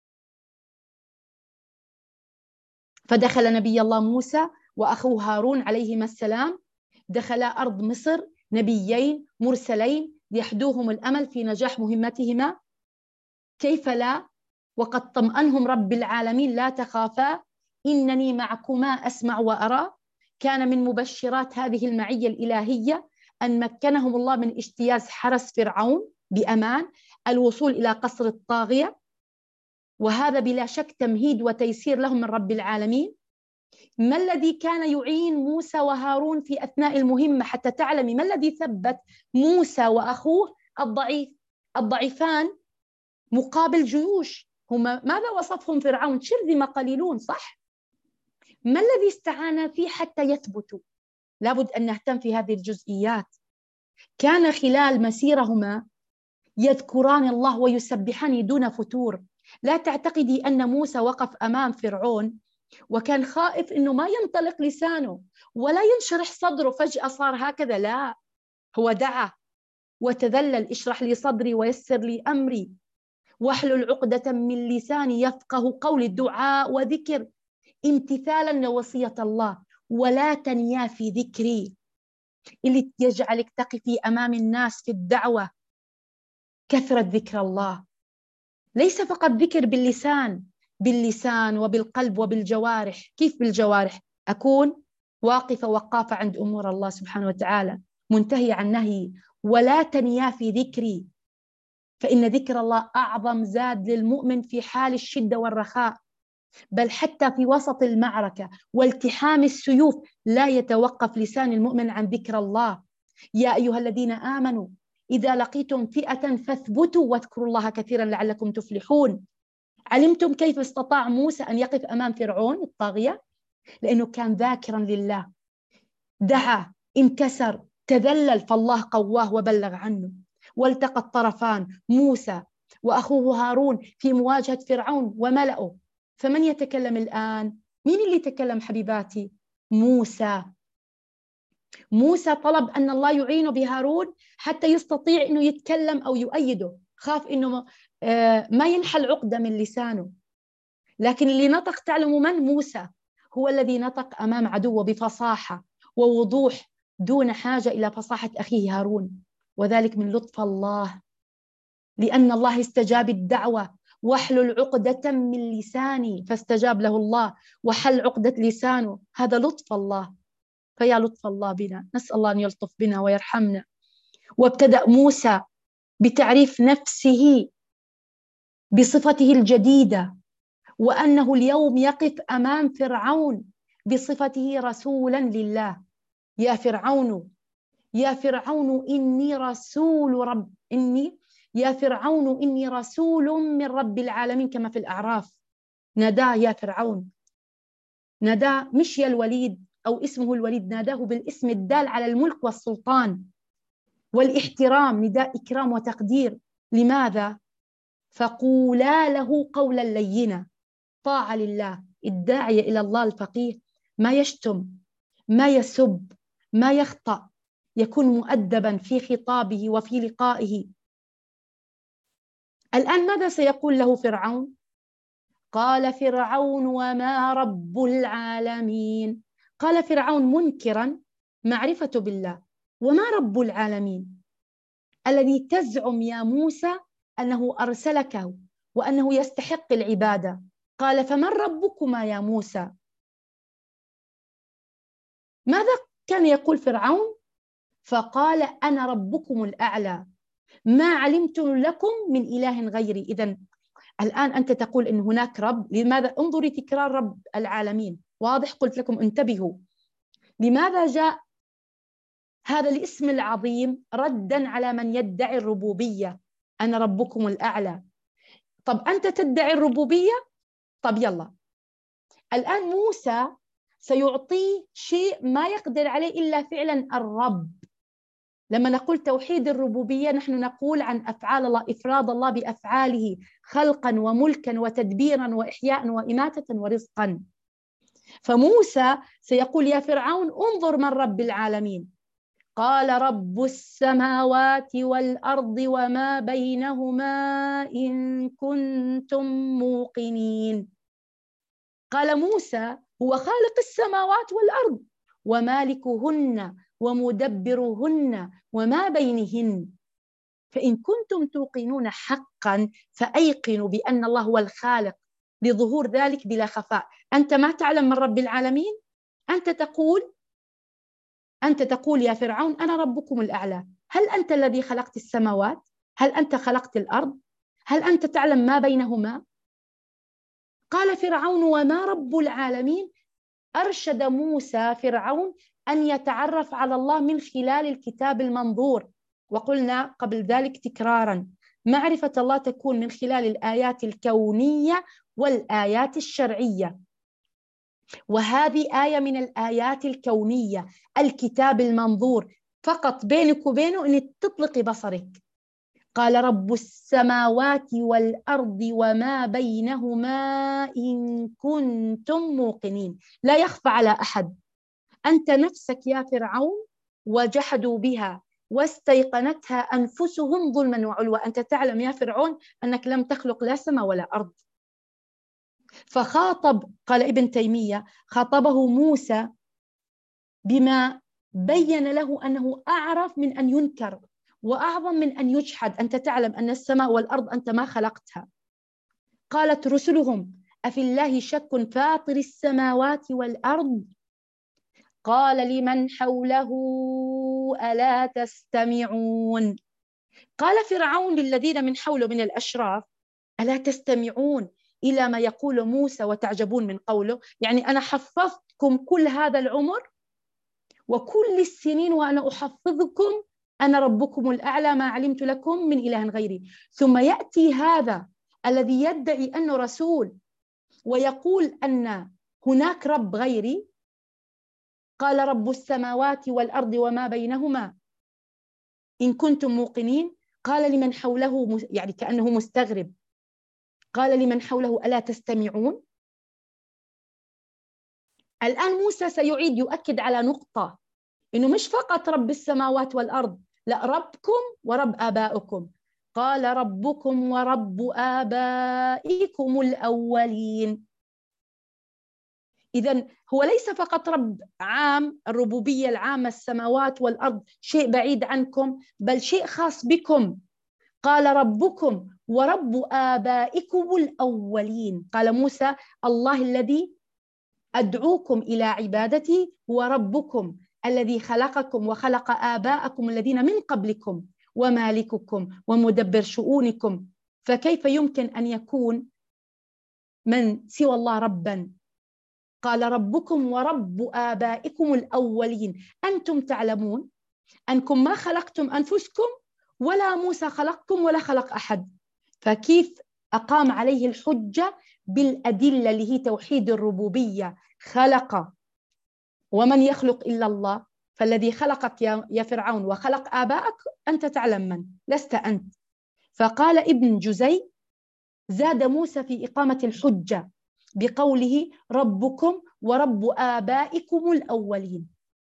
فدخل نبي الله موسى وأخوه هارون عليهما السلام، دخلا أرض مصر نبيين مرسلين يحدوهم الأمل في نجاح مهمتهما. كيف لا؟ وقد طمأنهم رب العالمين: لا تخافا إنني معكما أسمع وأرى. كان من مبشرات هذه المعية الإلهية أن مكنهم الله من اجتياز حرس فرعون بأمان، الوصول إلى قصر الطاغية، وهذا بلا شك تمهيد وتيسير لهم من رب العالمين. ما الذي كان يعين موسى وهارون في أثناء المهمة حتى تعلمي ما الذي ثبت موسى وأخوه الضعيف الضعيفان مقابل جيوش؟ هما ماذا وصفهم فرعون؟ شرذمة قليلون، صح؟ ما الذي استعان فيه حتى يثبتوا؟ لابد أن نهتم في هذه الجزئيات. كان خلال مسيرهما يذكران الله ويسبحان دون فتور. لا تعتقدي أن موسى وقف أمام فرعون وكان خائف أنه ما ينطلق لسانه ولا ينشرح صدره فجأة صار هكذا، لا، هو دعا وتذلل: اشرح لي صدري ويسر لي أمري واحلل عقدة من لساني يفقه قولي. دعاء وذكر امتثالا لوصية الله: ولا تنيا في ذكري، اللي يجعلك تقفي أمام الناس في الدعوة كثرة ذكر الله، ليس فقط ذكر باللسان، باللسان وبالقلب وبالجوارح. كيف بالجوارح؟ أكون واقفة وقافة عند أمور الله سبحانه وتعالى، منتهي عن نهي. ولا تنيا في ذكري، فإن ذكر الله أعظم زاد للمؤمن في حال الشدة والرخاء، بل حتى في وسط المعركة والتحام السيوف لا يتوقف لسان المؤمن عن ذكر الله. يا أيها الذين آمنوا إذا لقيتم فئة فاثبتوا واذكروا الله كثيرا لعلكم تفلحون. علمتم كيف استطاع موسى أن يقف أمام فرعون الطاغية؟ لأنه كان ذاكرا لله، دعا، انكسر، تذلل، فالله قواه وبلغ عنه. والتقى الطرفان موسى وأخوه هارون في مواجهة فرعون وملأه. فمن يتكلم الآن؟ مين اللي يتكلم حبيباتي؟ موسى. موسى طلب أن الله يعينه بهارون حتى يستطيع أنه يتكلم أو يؤيده، خاف أنه ما ينحل عقدة من لسانه. لكن اللي نطق تعلموا من؟ موسى. هو الذي نطق أمام عدوه بفصاحة ووضوح دون حاجة إلى فصاحة أخيه هارون، وذلك من لطف الله، لأن الله استجاب الدعوة: واحلل عقدة من لساني، فاستجاب له الله وحل عقدة لسانه. هذا لطف الله. فيا لطف الله بنا، نسأل الله أن يلطف بنا ويرحمنا. وابتدأ موسى بتعريف نفسه بصفته الجديدة، وأنه اليوم يقف أمام فرعون بصفته رسولا لله. يا فرعون يا فرعون إني رسول رب إني يا فرعون إني رسول من رب العالمين، كما في الأعراف. ناداه يا فرعون، ناداه مش يا الوليد أو اسمه الوليد، ناداه بالاسم الدال على الملك والسلطان والاحترام، نداء إكرام وتقدير. لماذا؟ فقولا له قولا لينا. طاعة لله، الداعية إلى الله الفقيه ما يشتم، ما يسب، ما يخطأ، يكون مؤدبا في خطابه وفي لقائه. الآن ماذا سيقول له فرعون؟ قال فرعون: وما رب العالمين؟ قال فرعون منكرا معرفة بالله: وما رب العالمين الذي تزعم يا موسى أنه أرسلك وأنه يستحق العبادة؟ قال: فمن ربكما يا موسى؟ ماذا كان يقول فرعون؟ فقال: أنا ربكم الأعلى ما علمت لكم من إله غيري. إذن الآن أنت تقول إن هناك رب، لماذا؟ انظري تكرار رب العالمين، واضح؟ قلت لكم انتبهوا. لماذا جاء هذا الاسم العظيم ردا على من يدعي الربوبية؟ أنا ربكم الأعلى. طب أنت تدعي الربوبية؟ طب يلا، الآن موسى سيعطيه شيء ما يقدر عليه إلا فعلا الرب، لما نقول توحيد الربوبية نحن نقول عن أفعال الله، إفراد الله بأفعاله خلقا وملكا وتدبيرا وإحياء وإماتة ورزقا. فموسى سيقول يا فرعون انظر من رب العالمين. قال رب السماوات والأرض وما بينهما إن كنتم موقنين. قال موسى هو خالق السماوات والأرض ومالكهن ومدبرهن وما بينهن، فإن كنتم توقنون حقا فأيقنوا بأن الله هو الخالق لظهور ذلك بلا خفاء. أنت ما تعلم من رب العالمين، أنت تقول أنت تقول يا فرعون أنا ربكم الأعلى. هل أنت الذي خلقت السماوات؟ هل أنت خلقت الأرض؟ هل أنت تعلم ما بينهما؟ قال فرعون وما رب العالمين. أرشد موسى فرعون أن يتعرف على الله من خلال الكتاب المنظور. وقلنا قبل ذلك تكرارا معرفة الله تكون من خلال الآيات الكونية والآيات الشرعية، وهذه آية من الآيات الكونية، الكتاب المنظور، فقط بينك وبينه أن تطلقي بصرك. قال رب السماوات والأرض وما بينهما إن كنتم موقنين. لا يخفى على أحد، أنت نفسك يا فرعون وجحدوا بها واستيقنتها أنفسهم ظلما وعلوا. أنت تعلم يا فرعون أنك لم تخلق لا سماء ولا أرض. فخاطب، قال ابن تيمية، خاطبه موسى بما بين له أنه أعرف من أن ينكر وأعظم من أن يجحد. أنت تعلم أن السماء والأرض أنت ما خلقتها. قالت رسلهم أفي الله شك فاطر السماوات والأرض قال لمن حوله ألا تستمعون. قال فرعون للذين من حوله من الأشراف ألا تستمعون إلى ما يقول موسى وتعجبون من قوله؟ يعني أنا حفظتكم كل هذا العمر وكل السنين وأنا أحفظكم أنا ربكم الأعلى ما علمت لكم من إله غيري، ثم يأتي هذا الذي يدعي أنه رسول ويقول أن هناك رب غيري. قال رب السماوات والأرض وما بينهما إن كنتم موقنين. قال لمن حوله، يعني كأنه مستغرب، قال لمن حوله ألا تستمعون. الآن موسى سيعيد يؤكد على نقطة، إنه مش فقط رب السماوات والأرض، لا، ربكم ورب آبائكم. قال ربكم ورب آبائكم الأولين. إذن هو ليس فقط رب عام، الربوبية العامة السماوات والأرض شيء بعيد عنكم، بل شيء خاص بكم. قال ربكم ورب آبائكم الأولين. قال موسى الله الذي أدعوكم إلى عبادتي هو ربكم الذي خلقكم وخلق آباءكم الذين من قبلكم ومالككم ومدبر شؤونكم. فكيف يمكن أن يكون من سوى الله ربا؟ قال ربكم ورب آبائكم الأولين. أنتم تعلمون أنكم ما خلقتم أنفسكم ولا موسى خلقكم ولا خلق أحد، فكيف أقام عليه الحجة بالأدلة اللي هي توحيد الربوبية؟ خلق، ومن يخلق إلا الله؟ فالذي خلقك يا فرعون وخلق آبائك أنت تعلم من، لست أنت. فقال ابن جزي زاد موسى في إقامة الحجة بقوله ربكم ورب آبائكم الأولين،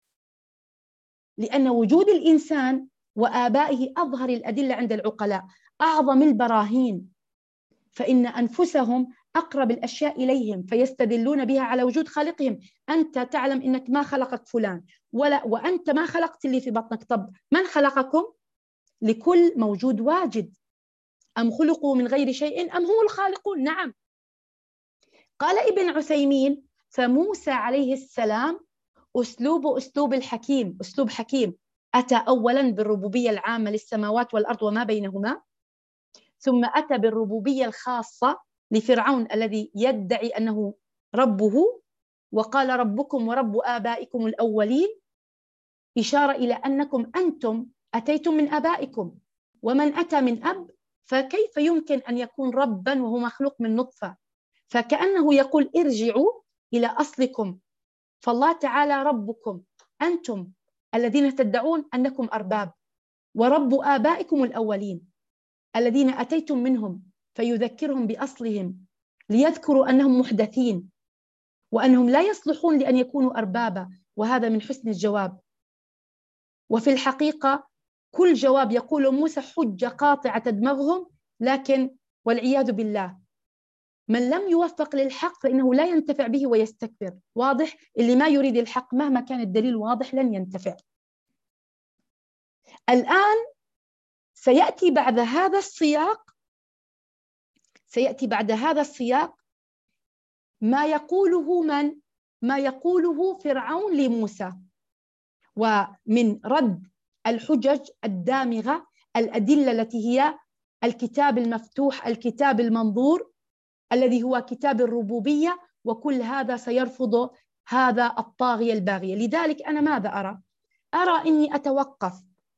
لأن وجود الإنسان وآبائه أظهر الأدلة عند العقلاء، أعظم البراهين، فإن أنفسهم أقرب الأشياء إليهم فيستدلون بها على وجود خالقهم. أنت تعلم إنك ما خلقك فلان ولا وأنت ما خلقت اللي في بطنك. طب من خلقكم؟ لكل موجود واجد. أم خلقوا من غير شيء أم هم الخالقون؟ نعم. قال ابن عثيمين فموسى عليه السلام أسلوب أسلوب الحكيم، أسلوب حكيم، أتى أولا بالربوبية العامة للسماوات والأرض وما بينهما، ثم أتى بالربوبية الخاصة لفرعون الذي يدعي أنه ربه، وقال ربكم ورب آبائكم الأولين، إشارة إلى أنكم أنتم أتيتم من آبائكم، ومن أتى من أب فكيف يمكن أن يكون ربا وهو مخلوق من نطفة؟ فكأنه يقول ارجعوا إلى أصلكم، فالله تعالى ربكم، أنتم الذين تدعون أنكم أرباب. ورب آبائكم الأولين الذين أتيتم منهم فيذكرهم بأصلهم ليذكروا أنهم محدثين وأنهم لا يصلحون لأن يكونوا أربابا، وهذا من حسن الجواب. وفي الحقيقة كل جواب يقوله موسى حجة قاطعة تدمغهم، لكن والعياذ بالله من لم يوفق للحق فإنه لا ينتفع به ويستكبر. واضح؟ اللي ما يريد الحق مهما كان الدليل واضح لن ينتفع. الآن سيأتي بعد هذا السياق سيأتي بعد هذا السياق ما يقوله من؟ ما يقوله فرعون لموسى، ومن رد الحجج الدامغة، الأدلة التي هي الكتاب المفتوح، الكتاب المنظور الذي هو كتاب الربوبية، وكل هذا سيرفض هذا الطاغية الباغية. لذلك أنا ماذا أرى؟ أرى أني أتوقف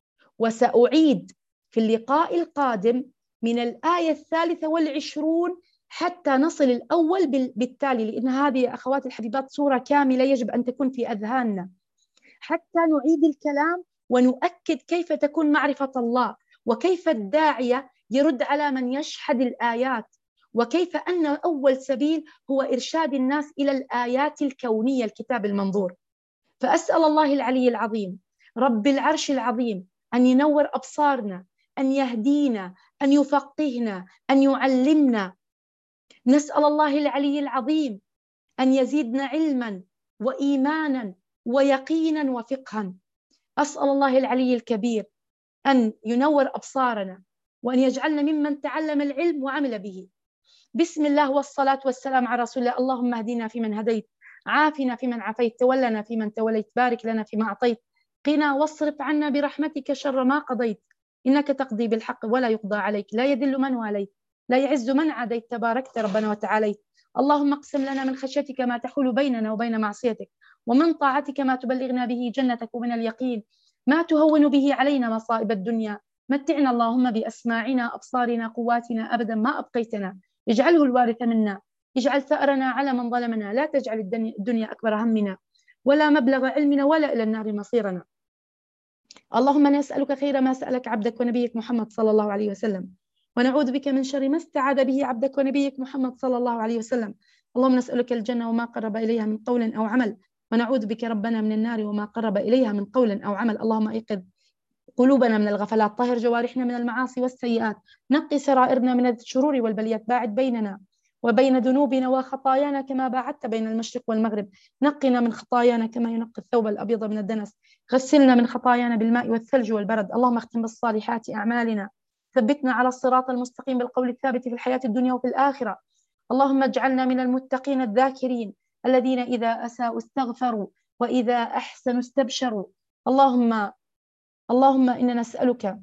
وسأعيد في اللقاء القادم من الآية الثالثة والعشرون حتى نصل الأول بالتالي، لأن هذه أخواتي الحبيبات صورة كاملة يجب أن تكون في أذهاننا حتى نعيد الكلام ونؤكد كيف تكون معرفة الله، وكيف الداعية يرد على من يشحذ الآيات، وكيف أن أول سبيل هو إرشاد الناس إلى الآيات الكونية، الكتاب المنظور. فأسأل الله العلي العظيم رب العرش العظيم أن ينور أبصارنا، أن يهدينا، أن يفقهنا، أن يعلمنا. نسأل الله العلي العظيم أن يزيدنا علما وإيمانا ويقينا وفقها. أسأل الله العلي الكبير أن ينور أبصارنا وأن يجعلنا ممن تعلم العلم وعمل به. بسم الله والصلاة والسلام على رسول الله. اللهم اهدنا فيمن هديت، عافنا فيمن عافيت، تولنا فيمن توليت، بارك لنا فيما أعطيت، قنا واصرف عنا برحمتك شر ما قضيت، إنك تقضي بالحق ولا يقضى عليك، لا يذل من واليت، لا يعز من عاديت، تباركت ربنا وتعاليت. اللهم اقسم لنا من خشيتك ما تحول بيننا وبين معصيتك، ومن طاعتك ما تبلغنا به جنتك، ومن اليقين ما تهون به علينا مصائب الدنيا. متعنا اللهم بأسماعنا، أبصارنا، قواتنا أبدا ما أبقيتنا، اجعله الوارث منا، اجعل ثأرنا على من ظلمنا، لا تجعل الدنيا أكبر همنا ولا مبلغ علمنا ولا إلى النار مصيرنا. اللهم نسألك خير ما سألك عبدك ونبيك محمد صلى الله عليه وسلم، ونعوذ بك من شر ما استعاذ به عبدك ونبيك محمد صلى الله عليه وسلم. اللهم نسألك الجنة وما قرب إليها من قول أو عمل، ونعوذ بك ربنا من النار وما قرب إليها من قول أو عمل. اللهم أيقظ قلوبنا من الغفلات، طهر جوارحنا من المعاصي والسيئات، نقي سرائرنا من الشرور والبليات، باعد بيننا وبين ذنوبنا وخطايانا كما باعدت بين المشرق والمغرب، نقنا من خطايانا كما ينقي الثوب الأبيض من الدنس، غسلنا من خطايانا بالماء والثلج والبرد. اللهم اختم بالصالحات أعمالنا، ثبتنا على الصراط المستقيم بالقول الثابت في الحياة الدنيا وفي الآخرة. اللهم اجعلنا من المتقين الذاكرين الذين إذا أساءوا استغفروا وإذا أحسنوا استبشروا. اللهم اللهم إنا نسألك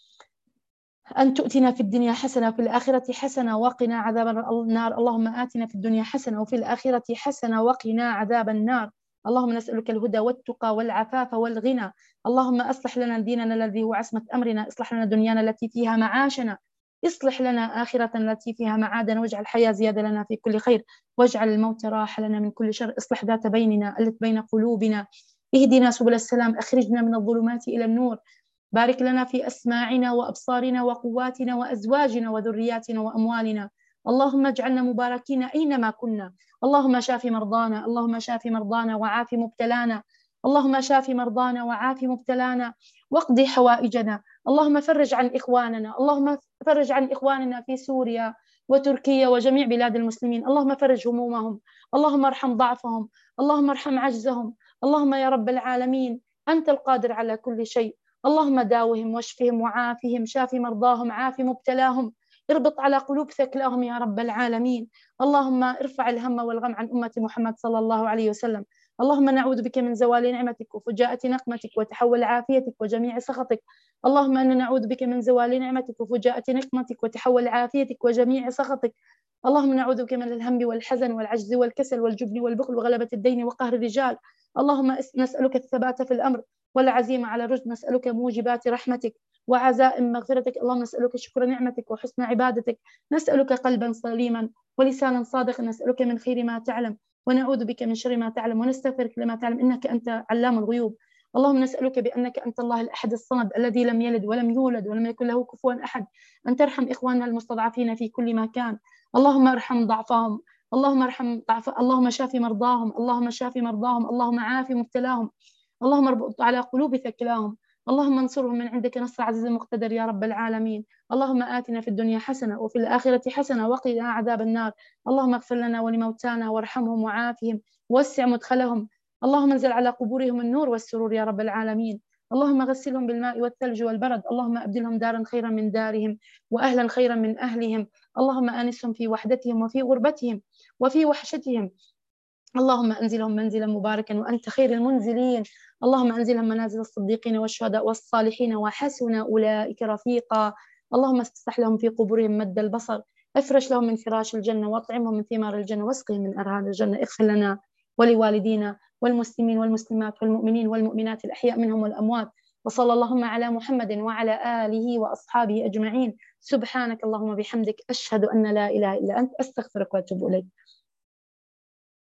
أن تؤتنا في الدنيا حسنة وفي الآخرة حسنة وقنا عذاب النار. اللهم آتنا في الدنيا حسنة وفي الآخرة حسنة وقنا عذاب النار. اللهم نسألك الهدى والتقى والعفاف والغنى. اللهم أصلح لنا ديننا الذي هو عصمة أمرنا، اصلح لنا دنيانا التي فيها معاشنا، اصلح لنا آخرة التي فيها معادنا، واجعل الحياة زيادة لنا في كل خير، واجعل الموت راحة لنا من كل شر. اصلح ذات بيننا، ألف بين قلوبنا، اهدنا سبل السلام، أخرجنا من الظلمات إلى النور. بارك لنا في أسماعنا وأبصارنا وقواتنا وأزواجنا وذرياتنا وأموالنا. اللهم اجعلنا مباركين أينما كنا. اللهم شاف مرضانا، اللهم شاف مرضانا وعاف مبتلانا، اللهم شاف مرضانا وعاف مبتلانا واقضي حوائجنا. اللهم فرج عن إخواننا، اللهم فرج عن إخواننا في سوريا وتركيا وجميع بلاد المسلمين. اللهم فرج همومهم، اللهم ارحم ضعفهم، اللهم ارحم عجزهم. اللهم يا رب العالمين أنت القادر على كل شيء. اللهم داوهم واشفهم وعافهم، شاف مرضاهم، عاف مبتلاهم، اربط على قلوب ثكلاهم يا رب العالمين. اللهم ارفع الهم والغم عن أمة محمد صلى الله عليه وسلم. اللهم نعوذ بك من زوال نعمتك وفجاءة نقمتك وتحول عافيتك وجميع سخطك. اللهم أنا نعوذ بك من زوال نعمتك وفجاءة نقمتك وتحول عافيتك وجميع سخطك. اللهم نعوذ بك من الهم والحزن والعجز والكسل والجبن والبخل وغلبة الدين وقهر الرجال. اللهم نسألك الثبات في الأمر والعزيمة على الرشد، نسألك موجبات رحمتك وعزائم مغفرتك. اللهم نسألك شكر نعمتك وحسن عبادتك، نسألك قلبا سليما ولسانا صادقا، نسألك من خير ما تعلم ونعوذ بك من شر ما تعلم ونستغفرك لما تعلم، إنك أنت علام الغيوب. اللهم نسألك بأنك أنت الله الأحد الصمد الذي لم يلد ولم يولد ولم يكن له كفوا أحد أن ترحم إخواننا المستضعفين في كل مكان. اللهم ارحم ضعفهم، اللهم ارحم ضعف، اللهم شاف مرضاهم، اللهم شاف مرضاهم، اللهم عاف مبتلاهم، اللهم اربط على قلوب ثكلاهم، اللهم انصرهم من عندك نصر عزيز مقتدر يا رب العالمين. اللهم آتنا في الدنيا حسنة وفي الآخرة حسنة وقنا عذاب النار. اللهم اغفر لنا ولموتانا وارحمهم وعافهم ووسع مدخلهم. اللهم انزل على قبورهم النور والسرور يا رب العالمين. اللهم غسلهم بالماء والثلج والبرد. اللهم أبدلهم دارا خيرا من دارهم وأهلا خيرا من أهلهم. اللهم آنسهم في وحدتهم وفي غربتهم وفي وحشتهم. اللهم أنزلهم منزلا مباركا وأنت خير المنزلين. اللهم أنزلهم منازل الصديقين والشهداء والصالحين وحسن أولئك رفيقا. اللهم استفتح لهم في قبورهم مد البصر، افرش لهم من فراش الجنة واطعمهم من ثمار الجنة واسقهم من أنهار الجنة. اغفر لنا ولوالدينا والمسلمين والمسلمات والمؤمنين والمؤمنات الأحياء منهم والأموات. وصلى اللهم على محمد وعلى آله وأصحابه أجمعين. سبحانك اللهم بحمدك، أشهد أن لا إله إلا أنت، أستغفرك وأتوب إليك.